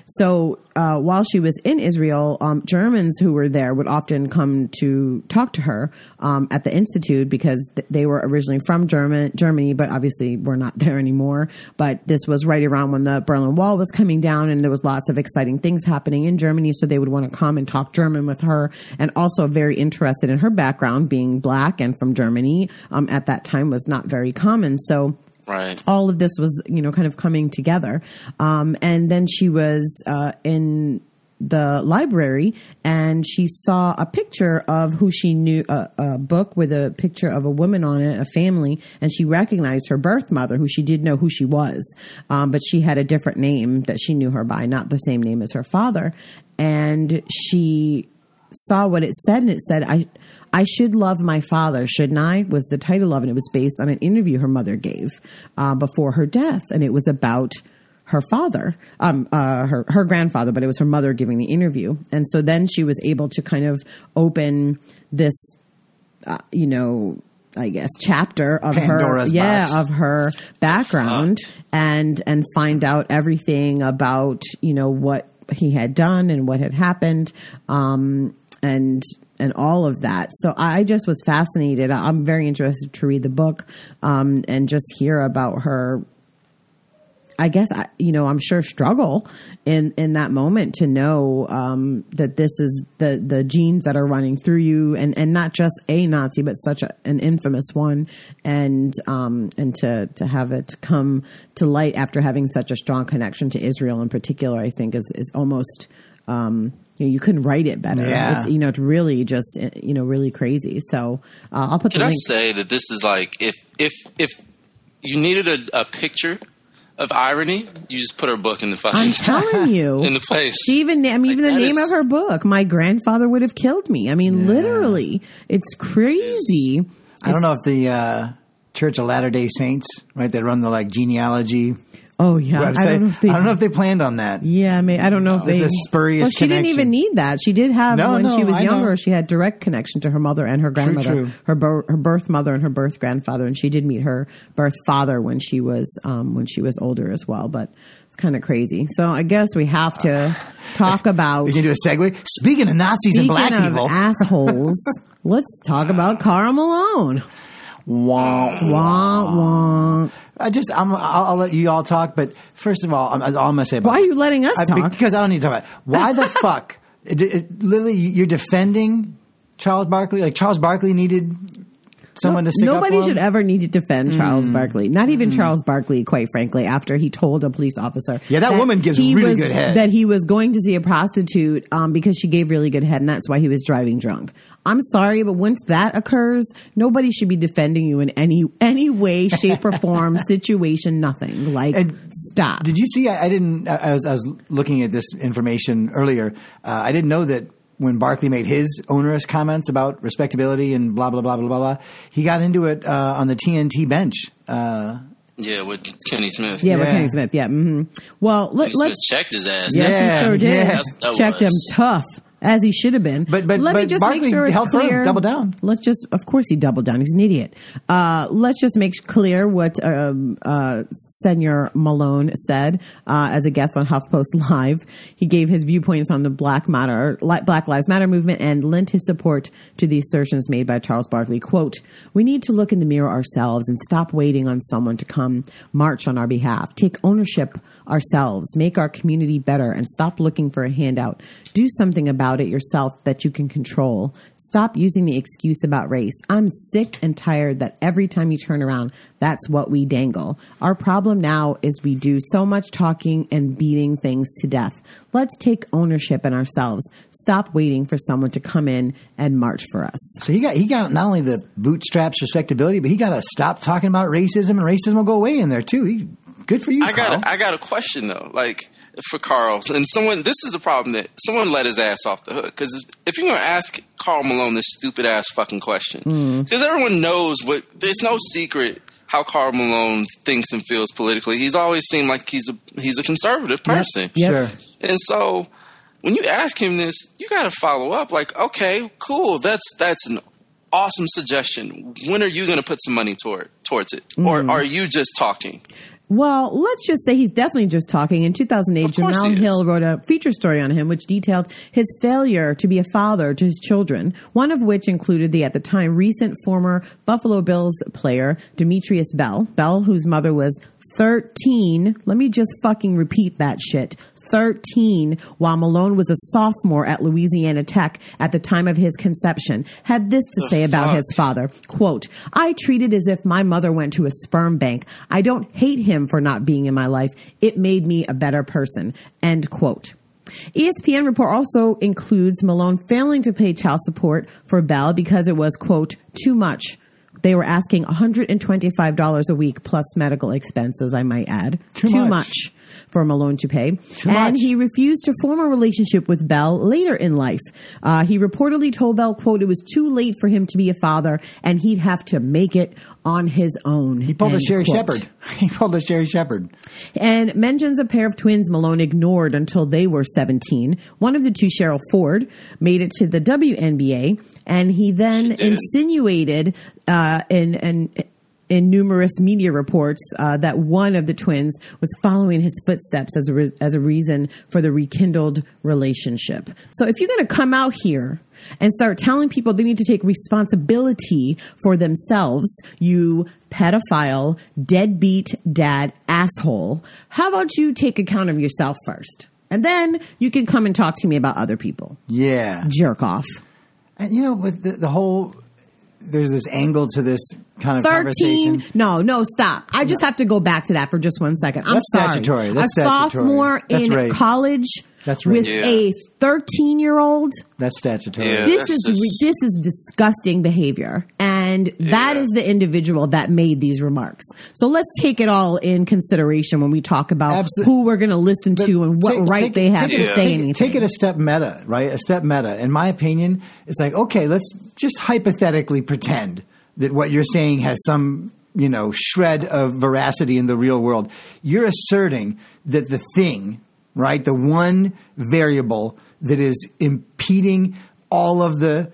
So while she was in Israel, Germans who were there would often come to talk to her at the Institute because they were originally from Germany, but obviously were not there anymore. But this was right around when the Berlin Wall was coming down, and there was lots of exciting things happening in Germany. So they would want to come and talk German with her, and also very interested in her background, being black and from Germany. At that time was not very common. So right. All of this was, kind of coming together. And then she was in the library, and she saw a picture of who she knew, a book with a picture of a woman on it, a family, and she recognized her birth mother, who she did know who she was, but she had a different name that she knew her by, not the same name as her father. And she saw what it said, and it said, I should love my father, shouldn't I? Was the title of it. It was based on an interview her mother gave before her death, and it was about her father, her grandfather, but it was her mother giving the interview. And so then she was able to kind of open this, I guess, chapter of Pandora's box. Of her background and find out everything about, what he had done and what had happened, and all of that. So I just was fascinated. I'm very interested to read the book, and just hear about her, I guess, I'm sure struggle in that moment to know that this is the genes that are running through you, and not just a Nazi, but such an infamous one, and to have it come to light after having such a strong connection to Israel in particular, I think is almost you couldn't write it better. Yeah. It's, it's really just really crazy. So I'll put the link. Can I say that this is like if you needed a picture of irony, you just put her book in the fucking. I'm telling you, in the place. She even the name of her book, "My Grandfather Would Have Killed Me." I mean, literally, it's crazy. I don't know if the Church of Latter-day Saints, right? They run the genealogy. Oh yeah, website. I don't know if they planned on that. Yeah, I don't know if they. It's a spurious Well, she connection. didn't even need that. She did have when she was younger. She had direct connection to her mother and her grandmother, True. her birth mother and her birth grandfather, and she did meet her birth father when she was older as well. But it's kind of crazy. So I guess we have to talk about. We can do a segue. Speaking of Nazis and black people, assholes. Let's talk about Karl Malone. Wah, Wah wah. I'll let you all talk, but first of all, I'm going to say about why are you letting us talk? Because I don't need to talk about it. Why the fuck? Literally, you're defending Charles Barkley? Like, Charles Barkley needed someone to stick up Nobody for him? should ever need to defend Charles Barkley. Not even Charles Barkley, quite frankly, after he told a police officer. Yeah, that woman gives he really was- good head. That he was going to see a prostitute because she gave really good head, and that's why he was driving drunk. I'm sorry, but once that occurs, nobody should be defending you in any way, shape, or form, situation, nothing. Like, stop. Did you see? I was looking at this information earlier. I didn't know that when Barkley made his onerous comments about respectability and blah blah blah blah blah, he got into it on the TNT bench. Yeah, with Kenny Smith. Yeah, with Kenny Smith. Yeah. Mm-hmm. Well, Kenny Smith let's checked his ass. Yes, he sure did. Yeah. That Checked him was- tough. As he should have been. But let me just Barkley make sure it's held firm, clear. doubled down. Let's just, of course he doubled down. He's an idiot. Let's just make clear what Senor Malone said as a guest on HuffPost Live. He gave his viewpoints on the Black Lives Matter movement and lent his support to the assertions made by Charles Barkley. Quote, "We need to look in the mirror ourselves and stop waiting on someone to come march on our behalf. Take ownership ourselves, make our community better, and stop looking for a handout. Do something about it yourself that you can control. Stop using the excuse about race. I'm sick and tired that every time you turn around, that's what we dangle. Our problem now is we do so much talking and beating things to death. Let's take ownership in ourselves. Stop waiting for someone to come in and march for us." So he got not only the bootstraps respectability, but he got to stop talking about racism, and racism will go away in there too. Good for you, Carl. I got a question though. Like, for Carl, and this is the problem, that someone let his ass off the hook. Because if you're going to ask Karl Malone this stupid ass fucking question, because everyone knows there's no secret how Karl Malone thinks and feels politically. He's always seemed like he's a conservative person. Yep. Sure. And so when you ask him this, you got to follow up like, okay, cool, that's an awesome suggestion. When are you going to put some money towards it, or are you just talking? Well, let's just say he's definitely just talking. In 2008, Jamel Hill wrote a feature story on him, which detailed his failure to be a father to his children, one of which included the, at the time, recent former Buffalo Bills player, Demetrius Bell. Bell, whose mother was 13. Let me just fucking repeat that shit. 13, while Malone was a sophomore at Louisiana Tech at the time of his conception, had this to say about his father. Quote, "I treat it as if my mother went to a sperm bank. I don't hate him for not being in my life. It made me a better person." End quote. ESPN report also includes Malone failing to pay child support for Bell because it was, quote, "too much." They were asking $125 a week plus medical expenses, I might add. Too much for Malone to pay. And he refused to form a relationship with Bell later in life. He reportedly told Bell, quote, "it was too late for him to be a father and he'd have to make it on his own." He pulled a Sherry Shepherd. He pulled a Sherry Shepherd. And mentions a pair of twins Malone ignored until they were 17. One of the two, Cheryl Ford, made it to the WNBA, and he then insinuated in numerous media reports that one of the twins was following his footsteps as a reason for the rekindled relationship. So if you're going to come out here and start telling people they need to take responsibility for themselves, you pedophile, deadbeat dad asshole, how about you take account of yourself first? And then you can come and talk to me about other people. Yeah. Jerk off. And with the whole, there's this angle to this kind of 13. conversation. No, stop. I just have to go back to that for just 1 second. I'm That's sorry. statutory. That's a statutory. sophomore That's in rape. college That's rape. with a 13-year-old. That's statutory. Yeah. This is disgusting behavior, and that is the individual that made these remarks. So let's take it all in consideration when we talk about who we're going to listen to and what they have to say anything. Take it a step meta, right? A step meta. In my opinion, it's like, okay, let's just hypothetically pretend that what you're saying has some, shred of veracity in the real world. You're asserting that the thing, right, the one variable that is impeding all of the,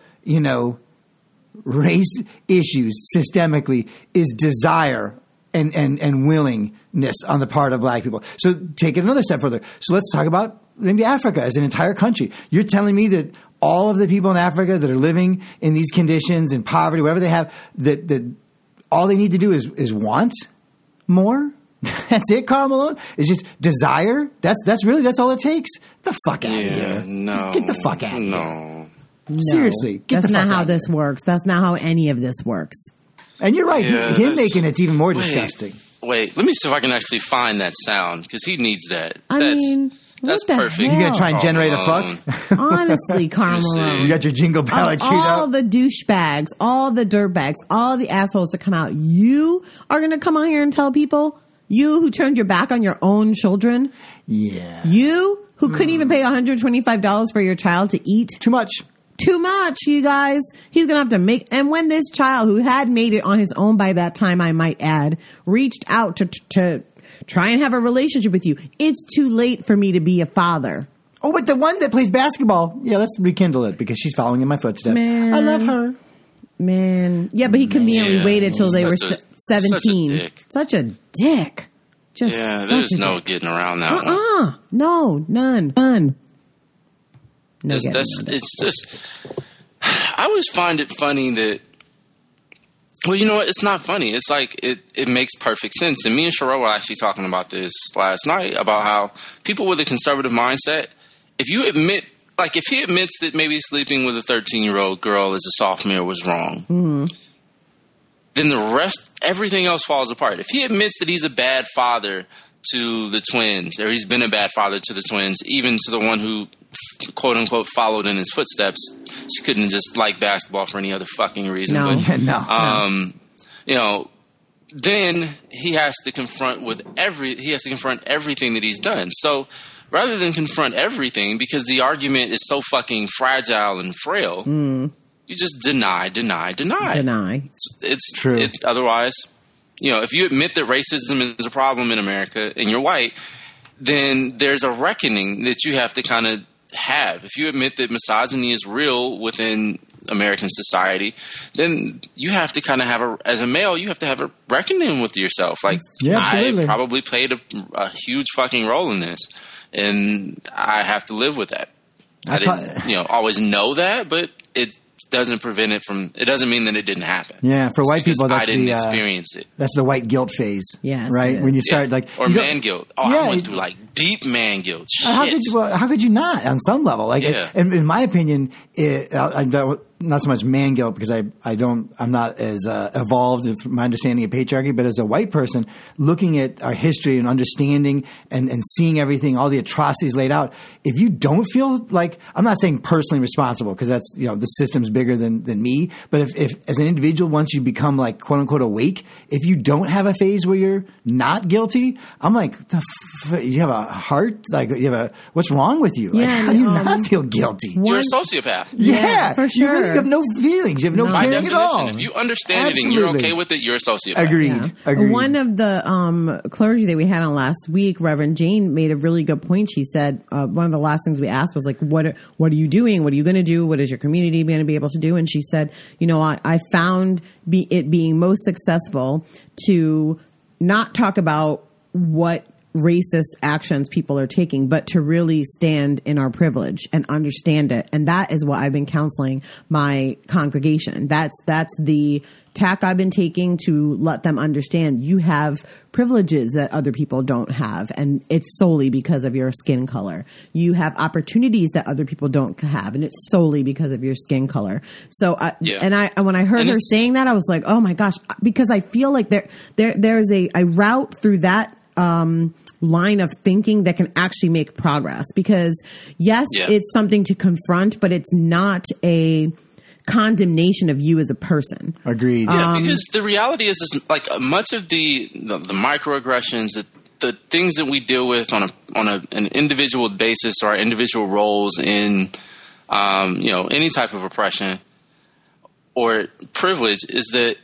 race issues systemically is desire and willingness on the part of black people. So take it another step further. So let's talk about maybe Africa as an entire country. You're telling me that all of the people in Africa that are living in these conditions, in poverty, whatever they have, that all they need to do is want more? That's it, Karl Malone? It's just desire? That's all it takes? Get the fuck out of here. No. Get the fuck out of here. No. No, Seriously. Get that's the not fuck how out this of here. works. That's not how any of this works. And you're right. Yeah, him making it's even more disgusting. Wait, let me see if I can actually find that sound because he needs that. That's what the perfect. hell? You gonna try and generate a fuck? Honestly, Karl Malone. You got your jingle bell queued all up. the douchebags, all the dirtbags, all the assholes to come out. You are going to come on here and tell people, you who turned your back on your own children, Yeah. you who couldn't even pay $125 for your child to eat. Too much. Too much, you guys. He's going to have to make, and when this child who had made it on his own by that time, I might add, reached out to try and have a relationship with you, it's too late for me to be a father. Oh, but the one that plays basketball, yeah, let's rekindle it because she's following in my footsteps. Man. I love her. Man. Yeah, but he conveniently waited till they were 17. Such a dick. Just there's no getting around that one. No, none. No it's just, I always find it funny that, well, you know what? It's not funny. It's like it makes perfect sense. And me and Sherelle were actually talking about this last night about how people with a conservative mindset, if he admits that maybe sleeping with a 13-year-old girl as a sophomore was wrong, then everything else falls apart. If he admits that he's a bad father to the twins, or he's been a bad father to the twins, even to the one who, quote unquote, followed in his footsteps. She couldn't just like basketball for any other fucking reason. No. Then he has to confront everything that he's done. So rather than confront everything, because the argument is so fucking fragile and frail, you just deny. It's true. Otherwise, if you admit that racism is a problem in America and you're white, then there's a reckoning that you have to kind of have. If you admit that misogyny is real within American society, then you have to kind of as a male, you have to have a reckoning with yourself. Like, I probably played a huge fucking role in this, and I have to live with that. I didn't, always know that, but it doesn't prevent it from. It doesn't mean that it didn't happen. Yeah, for white people, I didn't experience it. That's the white guilt phase. Yes, right. When you start man guilt. I went through deep man guilt. Shit. How could you not? On some level, and in my opinion, not so much man guilt because I'm not as evolved with my understanding of patriarchy, but as a white person looking at our history and understanding and seeing everything, all the atrocities laid out, if you don't feel like, I'm not saying personally responsible because that's, the system's bigger than me, but if as an individual, once you become like quote unquote awake, if you don't have a phase where you're not guilty, I'm like, you have a heart? Like what's wrong with you? Yeah, how do you not feel guilty? You're a sociopath. Yeah, for sure. You have no feelings. You have no caring at all. If you understand it and you're okay with it, you're a sociopath. Agreed. One of the clergy that we had on last week, Reverend Jane, made a really good point. She said one of the last things we asked was like, what are you doing? What are you going to do? What is your community going to be able to do? And she said, I found it being most successful to not talk about what racist actions people are taking, but to really stand in our privilege and understand it. And that is what I've been counseling my congregation. That's the tack I've been taking to let them understand you have privileges that other people don't have. And it's solely because of your skin color. You have opportunities that other people don't have. And it's solely because of your skin color. So, when I heard her saying that, I was like, oh my gosh, because I feel like there's a route through that, line of thinking that can actually make progress, because it's something to confront, but it's not a condemnation of you as a person. Agreed. Yeah, because the reality is like much of the microaggressions, the things that we deal with on an individual basis, or our individual roles in any type of oppression or privilege, is that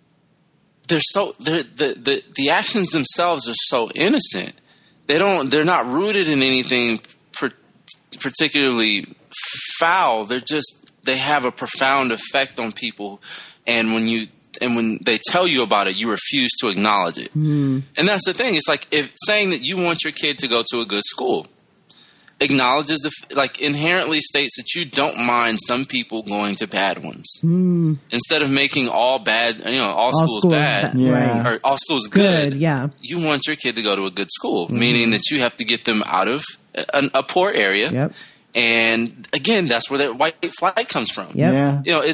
the actions themselves are so innocent. They're not rooted in anything particularly foul. They have a profound effect on people, and when they tell you about it, you refuse to acknowledge it. And that's the thing. It's like saying that you want your kid to go to a good school acknowledges inherently states that you don't mind some people going to bad ones. Instead of making all bad, all schools bad, or all schools good. You want your kid to go to a good school, meaning that you have to get them out of a poor area. And again, that's where that white flight comes from.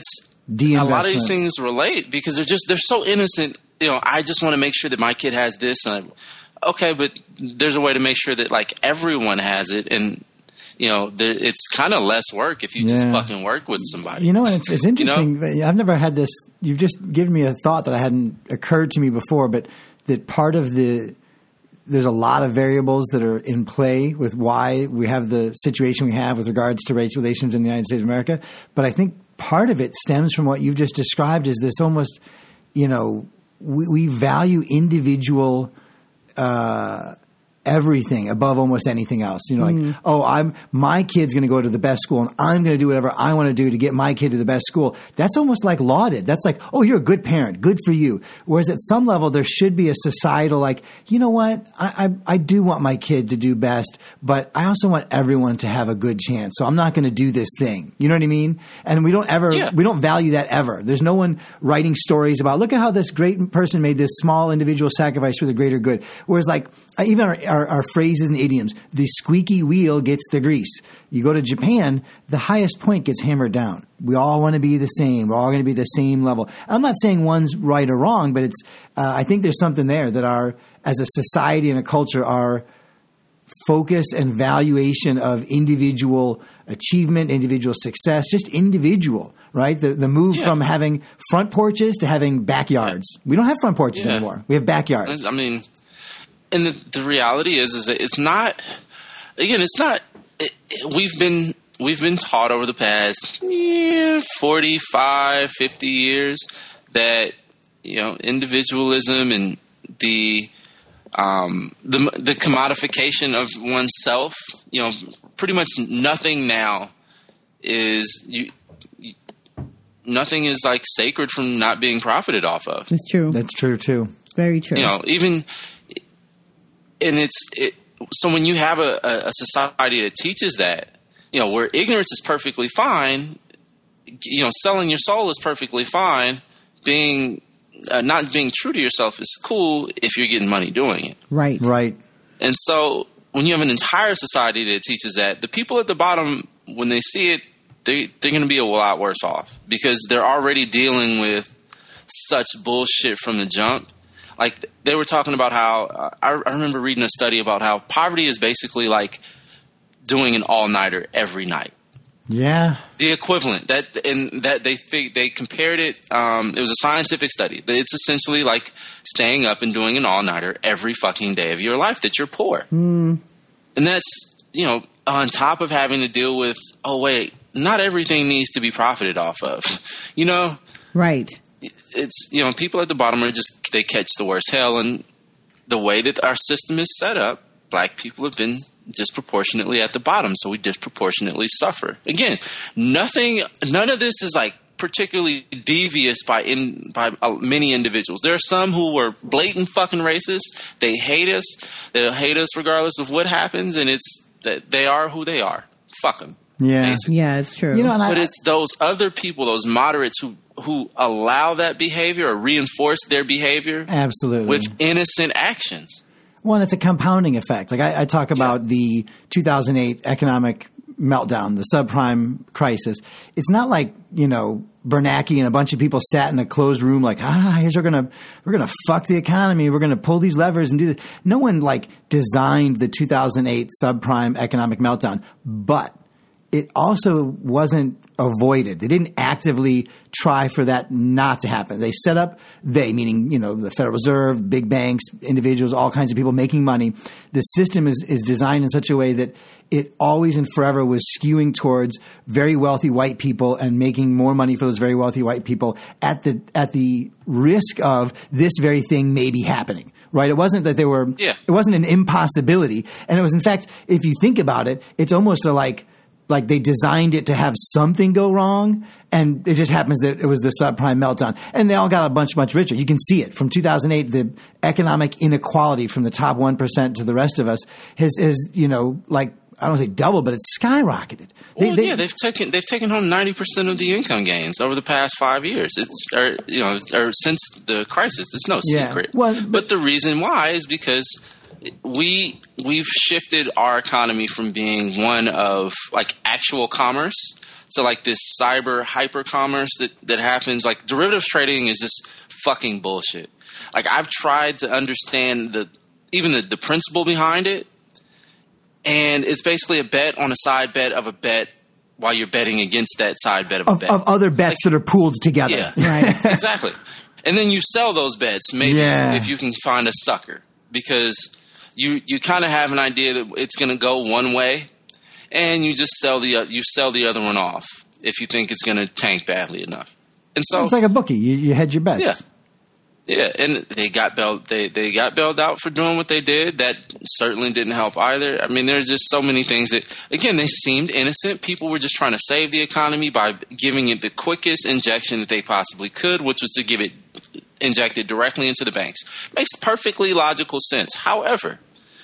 de-investment. A lot of these things relate because they're so innocent. I just want to make sure that my kid has this, and okay, but there's a way to make sure that like everyone has it, and it's kind of less work if you just fucking work with somebody. And it's interesting. I've never had this. You've just given me a thought that hadn't occurred to me before, but that part of there's a lot of variables that are in play with why we have the situation we have with regards to race relations in the United States of America. But I think part of it stems from what you've just described as this almost, we value individual everything above almost anything else. My kid's going to go to the best school and I'm going to do whatever I want to do to get my kid to the best school. That's almost like lauded. That's like, oh, you're a good parent. Good for you. Whereas at some level, there should be a societal like, you know what? I do want my kid to do best, but I also want everyone to have a good chance. So I'm not going to do this thing. You know what I mean? And we don't value that ever. There's no one writing stories about, look at how this great person made this small individual sacrifice for the greater good. Whereas like, even our phrases and idioms, the squeaky wheel gets the grease. You go to Japan, the highest point gets hammered down. We all want to be the same. We're all going to be the same level. I'm not saying one's right or wrong, but it's. I think there's something there that as a society and a culture, our focus and valuation of individual achievement, individual success, just individual, right? The move from having front porches to having backyards. We don't have front porches anymore. We have backyards. I mean. And the reality is that it's not. Again, it's not. We've been taught over the past 45, 50 years that individualism and the commodification of oneself. Pretty much nothing now is nothing is like sacred from not being profited off of. It's true. That's true too. Very true. Even. And so when you have a society that teaches that, where ignorance is perfectly fine, selling your soul is perfectly fine, not being true to yourself is cool if you're getting money doing it. Right. Right. And so when you have an entire society that teaches that, the people at the bottom, when they see it, they're going to be a lot worse off because they're already dealing with such bullshit from the jump. Like they were talking about how I remember reading a study about how poverty is basically like doing an all-nighter every night. Yeah, the equivalent that they compared it. It was a scientific study. It's essentially like staying up and doing an all-nighter every fucking day of your life that you're poor, and that's on top of having to deal with not everything needs to be profited off of, right. It's people at the bottom they catch the worst hell, and the way that our system is set up, black people have been disproportionately at the bottom, so we disproportionately suffer. Again, none of this is like particularly devious by many individuals. There are some who were blatant fucking racist. They hate us. They'll hate us regardless of what happens, and it's that they are who they are. Fuck them. Yeah, basically. Yeah, it's true. But it's those other people, those moderates who allow that behavior or reinforce their behavior absolutely with innocent actions. Well, it's a compounding effect. Like I talk about the 2008 economic meltdown, the subprime crisis. It's not like, Bernanke and a bunch of people sat in a closed room like, here's we're gonna fuck the economy. We're gonna pull these levers and do this. No one designed the 2008 subprime economic meltdown, but it also wasn't avoided. They didn't actively try for that not to happen. They set up, meaning, the Federal Reserve, big banks, individuals, all kinds of people making money. The system is designed in such a way that it always and forever was skewing towards very wealthy white people and making more money for those very wealthy white people at the risk of this very thing maybe happening. Right? It wasn't that it wasn't an impossibility. And it was, in fact, if you think about it, it's almost like they designed it to have something go wrong, and it just happens that it was the subprime meltdown. And they all got much richer. You can see it. From 2008, the economic inequality from the top 1% to the rest of us has I don't want to say double, but it's skyrocketed. They've taken home 90% of the income gains over the past 5 years. Or since the crisis. It's no secret. Well, but the reason why is because we've shifted our economy from being one of actual commerce to like this cyber hyper commerce that happens. Like derivatives trading is just fucking bullshit. Like I've tried to understand the principle behind it, and it's basically a bet on a side bet of a bet while you're betting against that side bet of a bet. Of other bets that are pooled together. Yeah, Right. exactly. And then you sell those bets maybe if you can find a sucker, because you kind of have an idea that it's going to go one way, and you just sell the other one off if you think it's going to tank badly enough. And so It's like a bookie. You hedge your bets. yeah. Yeah, and they got bailed out for doing what they did. That certainly didn't help either. I mean, there's just so many things that, again, they seemed innocent. People were just trying to save the economy by giving it the quickest injection that they possibly could, which was to give it injected directly into the banks. Makes perfectly logical sense. However,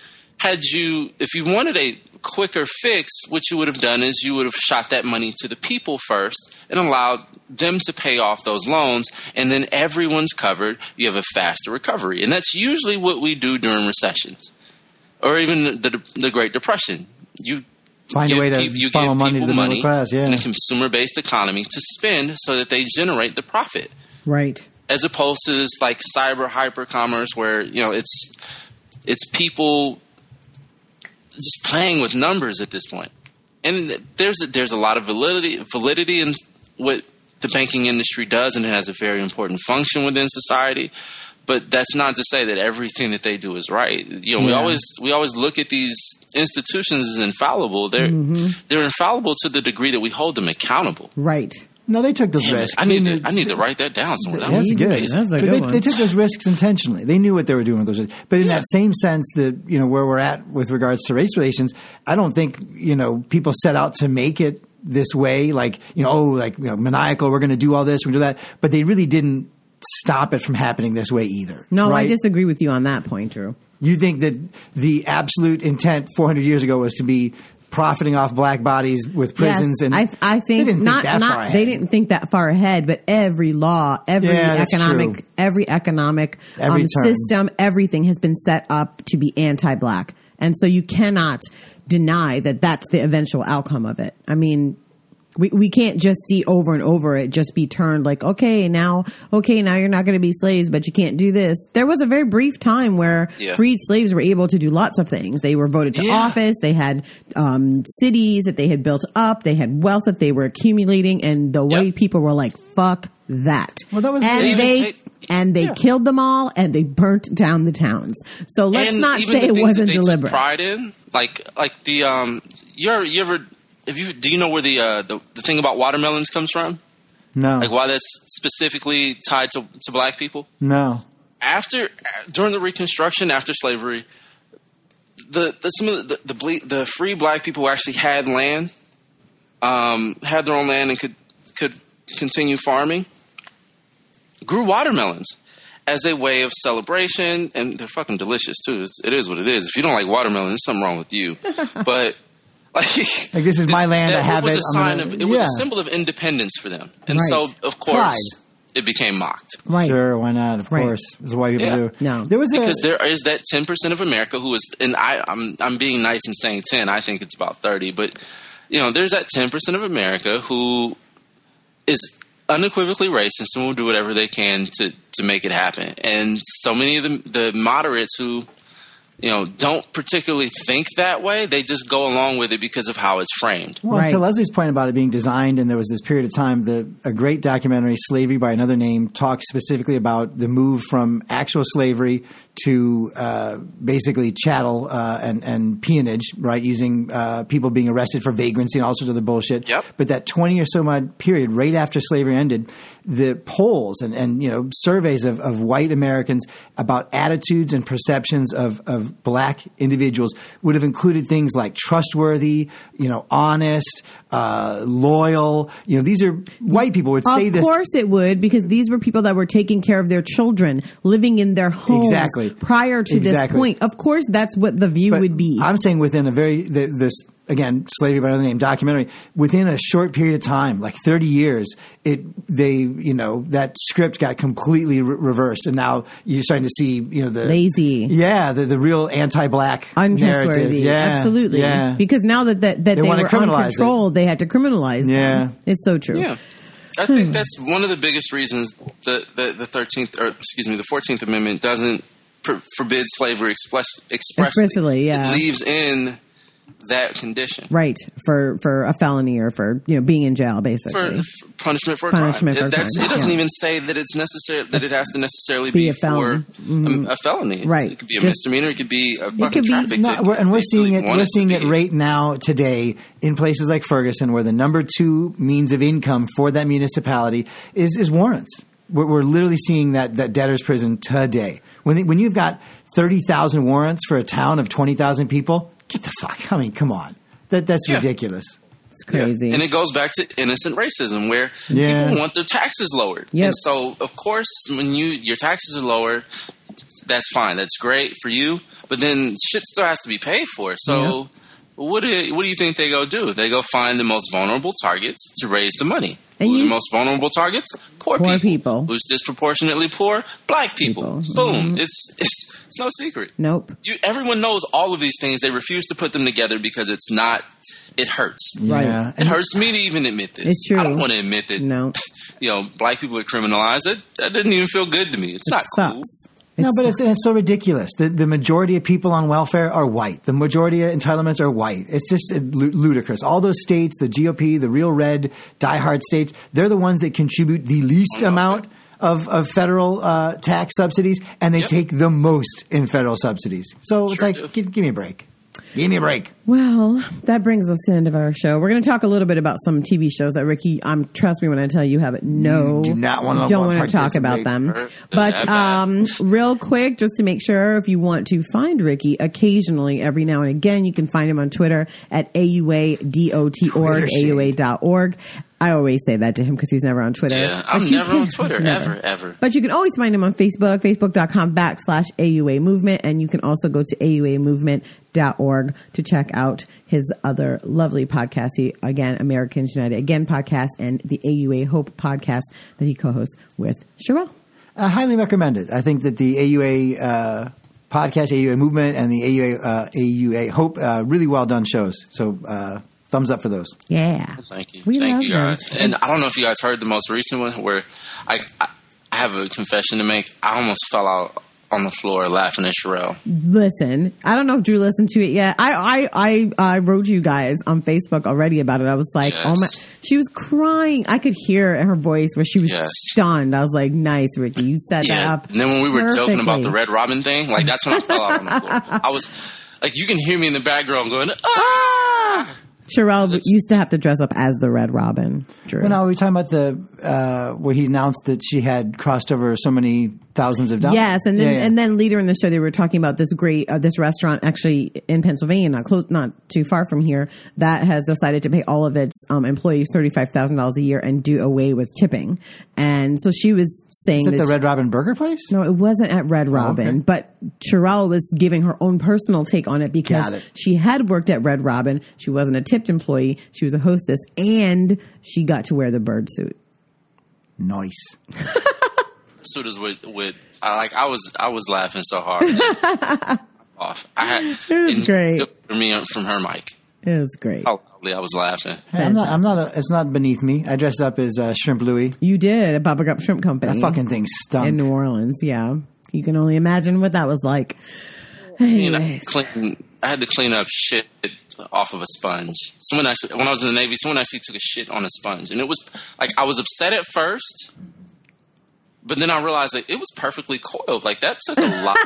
if you wanted a quicker fix, what you would have done is you would have shot that money to the people first and allowed them to pay off those loans, and then everyone's covered. You have a faster recovery, and that's usually what we do during recessions, or even the Great Depression. You Find a way to funnel money to the middle class, in a consumer-based economy to spend so that they generate the profit, Right. as opposed to this like cyber hyper commerce where it's people just playing with numbers at this point. And there's a lot of validity in what the banking industry does, and it has a very important function within society. But that's not to say that everything that they do is right. We always look at these institutions as infallible. They're infallible to the degree that we hold them accountable. Right. No, they took those risks. I need to write that down somewhere. That That's was good. amazing. That's a But good one. they took those risks intentionally. They knew what they were doing with those risks. But in that same sense that, where we're at with regards to race relations, I don't think, people set out to make it this way, maniacal, we're going to do all this, we do that. But they really didn't stop it from happening this way either. No, right? I disagree with you on that point, Drew. You think that the absolute intent 400 years ago was to be profiting off black bodies with prisons, yes, and I think they didn't think that far ahead. They didn't think that far ahead, but every law, every economic system, everything has been set up to be anti-black, and so you cannot deny that that's the eventual outcome of it. I mean, we can't just see over and over it just be turned like, okay, now you're not going to be slaves, but you can't do this. There was a very brief time where freed slaves were able to do lots of things. They were voted to office. They had cities that they had built up. They had wealth that they were accumulating, and the white people were like, fuck that. Well, that was they killed them all, and they burnt down the towns. So let's not say it wasn't deliberate. Pride in like the you ever. Do you know where the thing about watermelons comes from? No. Like why that's specifically tied to black people? No. During the Reconstruction, after slavery, the free black people who actually had land, had their own land and could continue farming, grew watermelons as a way of celebration, and they're fucking delicious too. It is what it is. If you don't like watermelon, there's something wrong with you. But like this is my land. I have it. It was a symbol of independence for them, and so of course it became mocked. Right? Sure, why not? Of course, this is what people do. No, because there is that 10% of America who is, and I'm being nice and saying 10. I think it's about 30, but there's that 10% of America who is unequivocally racist and will do whatever they can to make it happen, and so many of the moderates who don't particularly think that way. They just go along with it because of how it's framed. Well, to Leslie's point about it being designed, and there was this period of time, a great documentary, Slavery by Another Name, talks specifically about the move from actual slavery to basically chattel and peonage, right, using people being arrested for vagrancy and all sorts of other bullshit. Yep. But that 20 or so odd period right after slavery ended, the polls and surveys of white Americans about attitudes and perceptions of black individuals would have included things like trustworthy, honest, loyal. These are white people would say this. Of course it would, because these were people that were taking care of their children, living in their homes prior to this point. Of course, that's what the view would be. I'm saying within a very again, Slavery by Another Name documentary, within a short period of time, like 30 years, that script got completely reversed. And now you're starting to see, the lazy. Yeah. The real anti-black untrustworthy. narrative. Yeah. Absolutely. Yeah. Because now that they were uncontrolled, they had to criminalize them. It's so true. Yeah. I think that's one of the biggest reasons the 14th Amendment doesn't forbid slavery expressly. Yeah. It leaves in that condition. Right. For a felony or for, being in jail, basically. For punishment for a crime. It doesn't even say that it's necessary, that it has to necessarily be a felony. For a felony. Right. It could be a misdemeanor. It could be a fucking traffic ticket. And we're seeing it right now today in places like Ferguson, where the number 2 means of income for that municipality is warrants. We're literally seeing that debtor's prison today. When you've got 30,000 warrants for a town of 20,000 people, get the fuck. I mean, come on. That's ridiculous. It's crazy. Yeah. And it goes back to innocent racism, where people want their taxes lowered. Yep. And so, of course, when your taxes are lowered, that's fine. That's great for you. But then shit still has to be paid for. So what do you think they go do? They go find the most vulnerable targets to raise the money. And Who are the most vulnerable targets? Poor people. Who's disproportionately poor? Black people. Boom. It's no secret. Nope. Everyone knows all of these things. They refuse to put them together because it's not. It hurts. Right. Yeah. It hurts me to even admit this. It's true. I don't want to admit that. No. Black people are criminalized. That doesn't even feel good to me. It's not cool. No, but it's so ridiculous. The majority of people on welfare are white. The majority of entitlements are white. It's just ludicrous. All those states, the GOP, the real red, diehard states, they're the ones that contribute the least amount of federal tax subsidies, and they take the most in federal subsidies. So it's like, give me a break. Give me a break. Well, that brings us to the end of our show. We're going to talk a little bit about some TV shows that Ricky, trust me when I tell you have it. No, do not want to don't want to talk about them. But real quick, just to make sure, if you want to find Ricky, occasionally, every now and again, you can find him on Twitter at AUA.org, AUA.org. I always say that to him because he's never on Twitter. Yeah, I'm never on Twitter, ever. But you can always find him on Facebook, facebook.com/AUA Movement. And you can also go to AUAmovement.org to check out his other lovely podcasts. Again, Americans United Again podcast and the AUA Hope podcast that he co-hosts with Sherelle. Highly recommended. I think that the AUA podcast, AUA Movement, and the AUA Hope, really well done shows. So, thumbs up for those. Yeah. Thank you. We Thank love you guys. them. And I don't know if you guys heard the most recent one where I have a confession to make. I almost fell out on the floor laughing at Sherelle. Listen, I don't know if Drew listened to it yet. I wrote you guys on Facebook already about it. I was like, oh my, she was crying. I could hear in her voice where she was stunned. I was like, nice, Ricky, you set that up. And then when we were joking about the Red Robin thing, like that's when I fell out on the floor. I was like, you can hear me in the background going, ah! Sherelle used to have to dress up as the Red Robin. Drew. Well, now are we talking about the where he announced that she had crossed over so many thousands of dollars? Yes, and then and then later in the show they were talking about this great this restaurant actually in Pennsylvania, not too far from here, that has decided to pay all of its employees $35,000 a year and do away with tipping. And so she was saying that the Red Robin Burger place? No, it wasn't at Red Robin, but Sherelle was giving her own personal take on it because she had worked at Red Robin. She wasn't a tipped employee. She was a hostess, and she got to wear the bird suit. Nice. Suit is with I was laughing so hard. Off. It was great. For me from her mic. It was great. How loudly I was laughing. Hey, it's not beneath me. I dressed up as Shrimp Louie. You did at Bubba Gump Shrimp Company. That fucking thing stunk. In New Orleans, yeah. You can only imagine what that was like. I had to clean up shit off of a sponge. When I was in the Navy, someone actually took a shit on a sponge. And it was like, I was upset at first, but then I realized that it was perfectly coiled. Like, that took a lot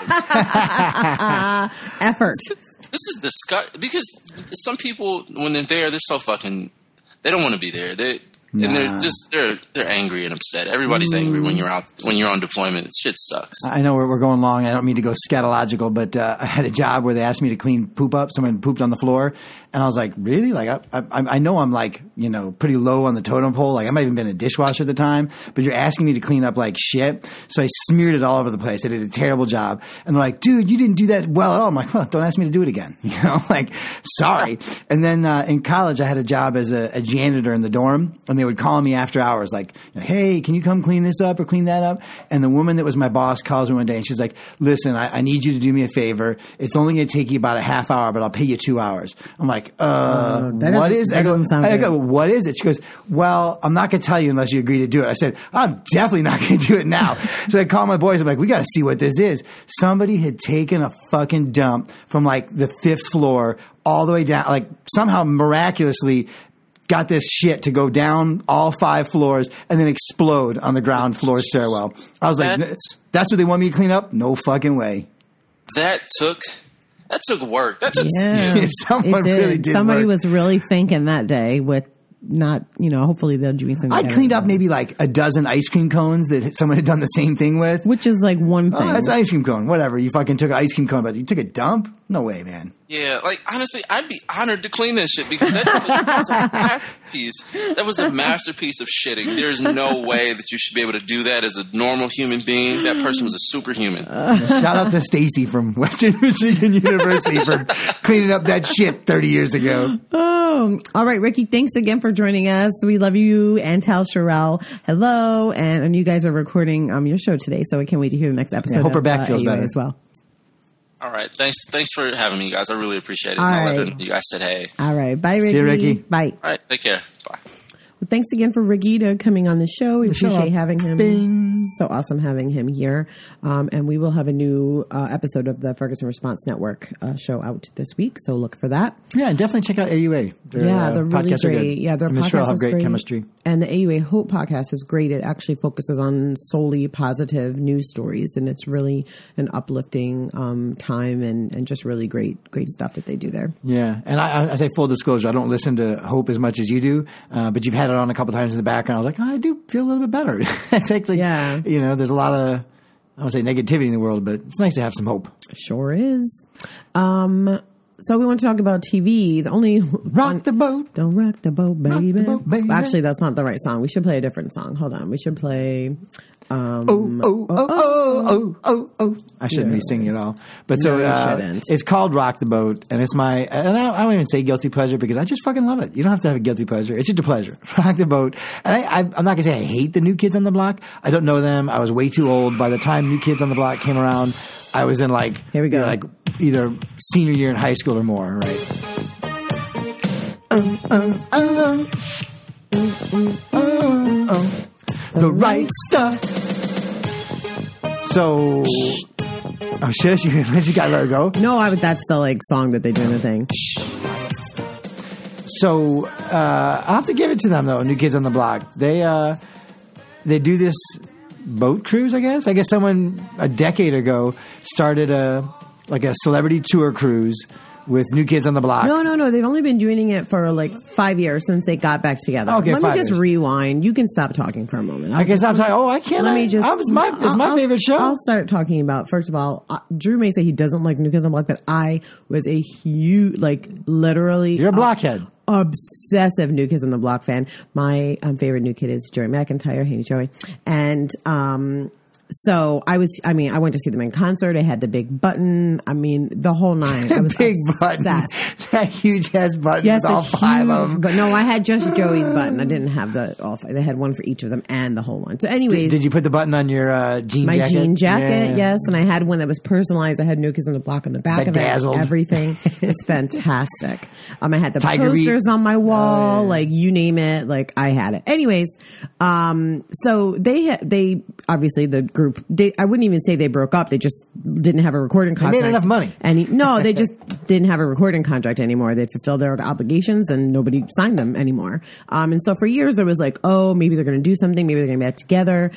of effort. This is disgusting. Because some people, when they're there, they're so fucking, they don't want to be there. And they're angry and upset. Everybody's angry when you're on deployment. Shit sucks. I know we're going long. I don't mean to go scatological, but I had a job where they asked me to clean poop up. Someone pooped on the floor, and I was like, really? Like I know I'm like, you know, pretty low on the totem pole. Like I might have even been a dishwasher at the time, but you're asking me to clean up like shit. So I smeared it all over the place. I did a terrible job, and they're like, dude, you didn't do that well at all. I'm like, well, don't ask me to do it again. You know, like sorry. And then in college, I had a job as a janitor in the dorm, and they would call me after hours like, hey, can you come clean this up or clean that up? And the woman that was my boss calls me one day and she's like, listen, I need you to do me a favor. It's only going to take you about a half hour, but I'll pay you 2 hours. I'm like, what is it? I go, what is it? She goes, well, I'm not going to tell you unless you agree to do it. I said, I'm definitely not going to do it now. So I call my boys. I'm like, we got to see what this is. Somebody had taken a fucking dump from like the 5th floor all the way down, like somehow miraculously got this shit to go down all 5 floors and then explode on the ground floor stairwell. I was like, that's what they want me to clean up? No fucking way. That took work. That took Somebody was really thinking that day with not, you know, hopefully they'll do something. I cleaned up maybe like a dozen ice cream cones that someone had done the same thing with. Which is like one thing. Oh, that's an ice cream cone. Whatever. You fucking took an ice cream cone, but you took a dump? No way, man. Yeah, like honestly, I'd be honored to clean this shit because that's a masterpiece. That was a masterpiece of shitting. There's no way that you should be able to do that as a normal human being. That person was a superhuman. Shout out to Stacy from Western Michigan University for cleaning up that shit 30 years ago. Oh, all right, Ricky. Thanks again for joining us. We love you, and tell Sherelle hello. And you guys are recording your show today, so I can't wait to hear the next episode. I hope her back feels better as well. All right. Thanks for having me, guys. I really appreciate it. All right. You guys said hey. All right. Bye, Ricky. See you, Ricky. Bye. All right. Take care. Bye. Well, thanks again for Ricky coming on the show. We appreciate having him. Bing. So awesome having him here. And we will have a new episode of the Ferguson Response Network show out this week. So look for that. Yeah, and definitely check out AUA. They're really great. Yeah, their podcast have is great great. chemistry. And the AUA Hope podcast is great. It actually focuses on solely positive news stories, and it's really an uplifting time and just really great stuff that they do there. Yeah, and I say full disclosure, I don't listen to Hope as much as you do, but you've had it on a couple times in the background. I was like, I do feel a little bit better. It's actually, you know, there's a lot of, I don't say negativity in the world, but it's nice to have some hope. Sure is. So we want to talk about TV. The only rock the boat. Don't rock the boat, baby. Rock the boat, baby. Actually, that's not the right song. We should play a different song. Hold on. We should play. I shouldn't be singing at all. But it's called Rock the Boat, and it's my, and I don't even say guilty pleasure because I just fucking love it. You don't have to have a guilty pleasure. It's just a pleasure. Rock the Boat. And I'm not going to say I hate the New Kids on the Block. I don't know them. I was way too old. By the time New Kids on the Block came around, I was in like, here we go. Like either senior year in high school or more, right? The right stuff. So, shush, you gotta let her go. No, that's the like song that they do in the thing. So, I'll have to give it to them though. New Kids on the Block. They do this boat cruise. I guess someone a decade ago started a celebrity tour cruise with New Kids on the Block. No. They've only been doing it for like 5 years since they got back together. Okay, let me just rewind. You can stop talking for a moment. I can stop talking. Oh, I can't. It's my favorite show. I'll start talking about, first of all, Drew may say he doesn't like New Kids on the Block, but I was a huge, literally. You're a blockhead. Obsessive New Kids on the Block fan. My favorite new kid is Joey McIntyre. Hey, Joey. And, so I went to see them in concert. I had the big button. I mean, the whole nine. I was big obsessed. Button. That huge ass button. Yes, with all five of them. But no, I had just Joey's button. I didn't have all five. They had one for each of them and the whole one. So anyways. Did you put the button on your jean jacket? My jean jacket, yes. And I had one that was personalized. I had New Kids on the Block on the back of it. Everything. It's fantastic. I had the Tiger posters on my wall. Like, you name it. Like, I had it. Anyways, so they obviously the group, I wouldn't even say they broke up. They just didn't have a recording They contract. made enough money. No, they just didn't have a recording contract anymore. They fulfilled their obligations and nobody signed them anymore. And so for years there was like, oh, maybe they're going to do something. Maybe they're going to be back together.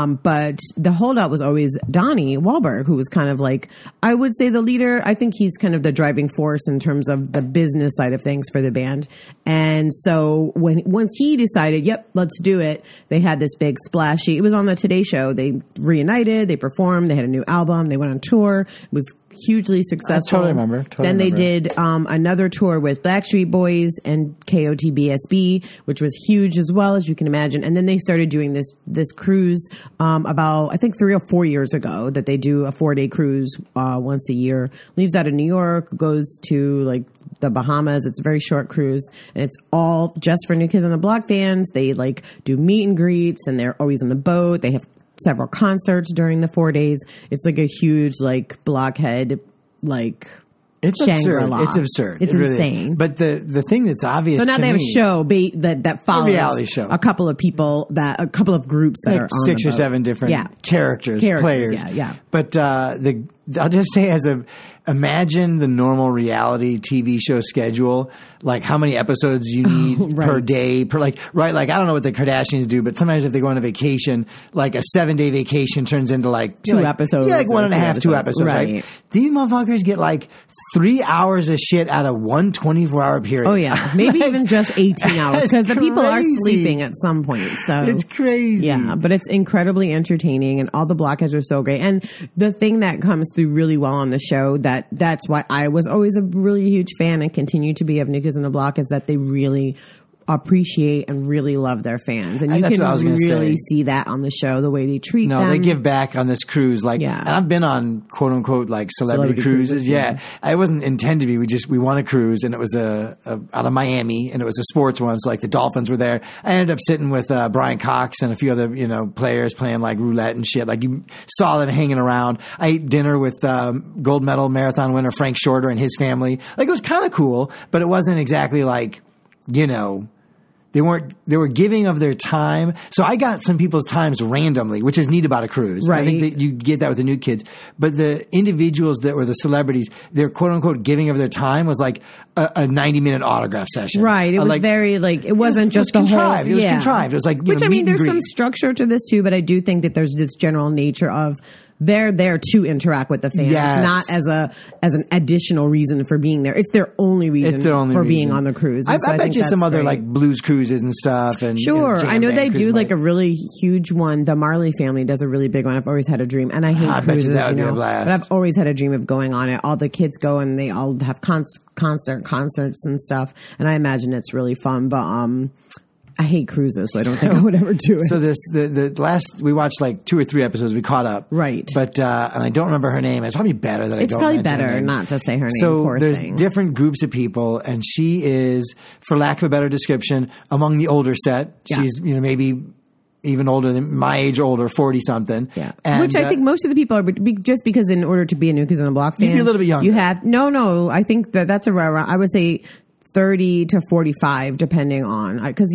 But the holdout was always Donnie Wahlberg, who was kind of like, I would say the leader. I think he's kind of the driving force in terms of the business side of things for the band. And so once he decided, yep, let's do it, they had this big splashy, it was on the Today Show. They reunited, they performed, they had a new album, they went on tour. It was hugely successful. I totally remember. Then they did another tour with Backstreet Boys and KOTBSB, which was huge as well, as you can imagine. And then they started doing this cruise about, I think, 3 or 4 years ago, that they do a 4-day cruise once a year. Leaves out of New York, goes to like the Bahamas. It's a very short cruise, and it's all just for New Kids on the Block fans. They like do meet and greets, and they're always on the boat. They have several concerts during the 4 days. It's like a huge, like, blockhead, like, it's Shangri-La. Absurd. It's absurd. It's it really insane. Is. But the thing that's obvious. So now to they have me, a show that follows a reality show. a couple of people a couple of groups that like are on 6 the or boat. 7 different characters, players. Yeah. But I'll just say, imagine the normal reality TV show schedule, like how many episodes you need per day, like I don't know what the Kardashians do, but sometimes if they go on a vacation, like a 7-day vacation turns into like 2 episodes. Yeah, like 1.5, 2 episodes. Right. These motherfuckers get like 3 hours of shit out of one 24-hour period. Oh yeah, maybe even just 18 hours, because the people are sleeping at some point. So it's crazy. Yeah, but it's incredibly entertaining, and all the blockheads are so great. And the thing that comes through really well on the show, that's why I was always a really huge fan and continue to be of New Kids on the Block, is that they really appreciate and really love their fans, and you can really see that on the show, the way they treat them. They give back on this cruise, and I've been on quote unquote like celebrity cruises. Yeah, I wasn't intended to be. We won a cruise, and it was out of Miami, and it was a sports one. So like the Dolphins were there. I ended up sitting with Brian Cox and a few other players playing like roulette and shit. Like you saw them hanging around. I ate dinner with gold medal marathon winner Frank Shorter and his family. Like it was kind of cool, but it wasn't exactly like they were giving of their time. So I got some people's times randomly, which is neat about a cruise. Right. I think that you get that with the New Kids. But the individuals that were the celebrities, their quote unquote giving of their time was like a 90-minute autograph session. Right. It was very it wasn't just the contrived. whole. It was contrived. It was like, which I mean, there's some structure to this too, but I do think that there's this general nature of they're there to interact with the fans, not as an additional reason for being there. It's their only reason for being on the cruise. I bet you some other like blues cruises and stuff. And sure, I know they do like a really huge one. The Marley family does a really big one. I've always had a dream, and I hate cruises. That would be a blast. But I've always had a dream of going on it. All the kids go and they all have concerts and stuff, and I imagine it's really fun. But I hate cruises, so I don't think I would ever do it. So the last, we watched like 2 or 3 episodes. We caught up, right? But and I don't remember her name. It's probably better that it's probably better not to say her name. So there's different groups of people, and she is, for lack of a better description, among the older set. Yeah. She's maybe even older than my age, or older, 40 something. Yeah, and, which I think most of the people are just because in order to be a New Kids on the Block fan, you'd be a little bit younger. You have no. I think that's around. I would say 30 to 45, depending on, because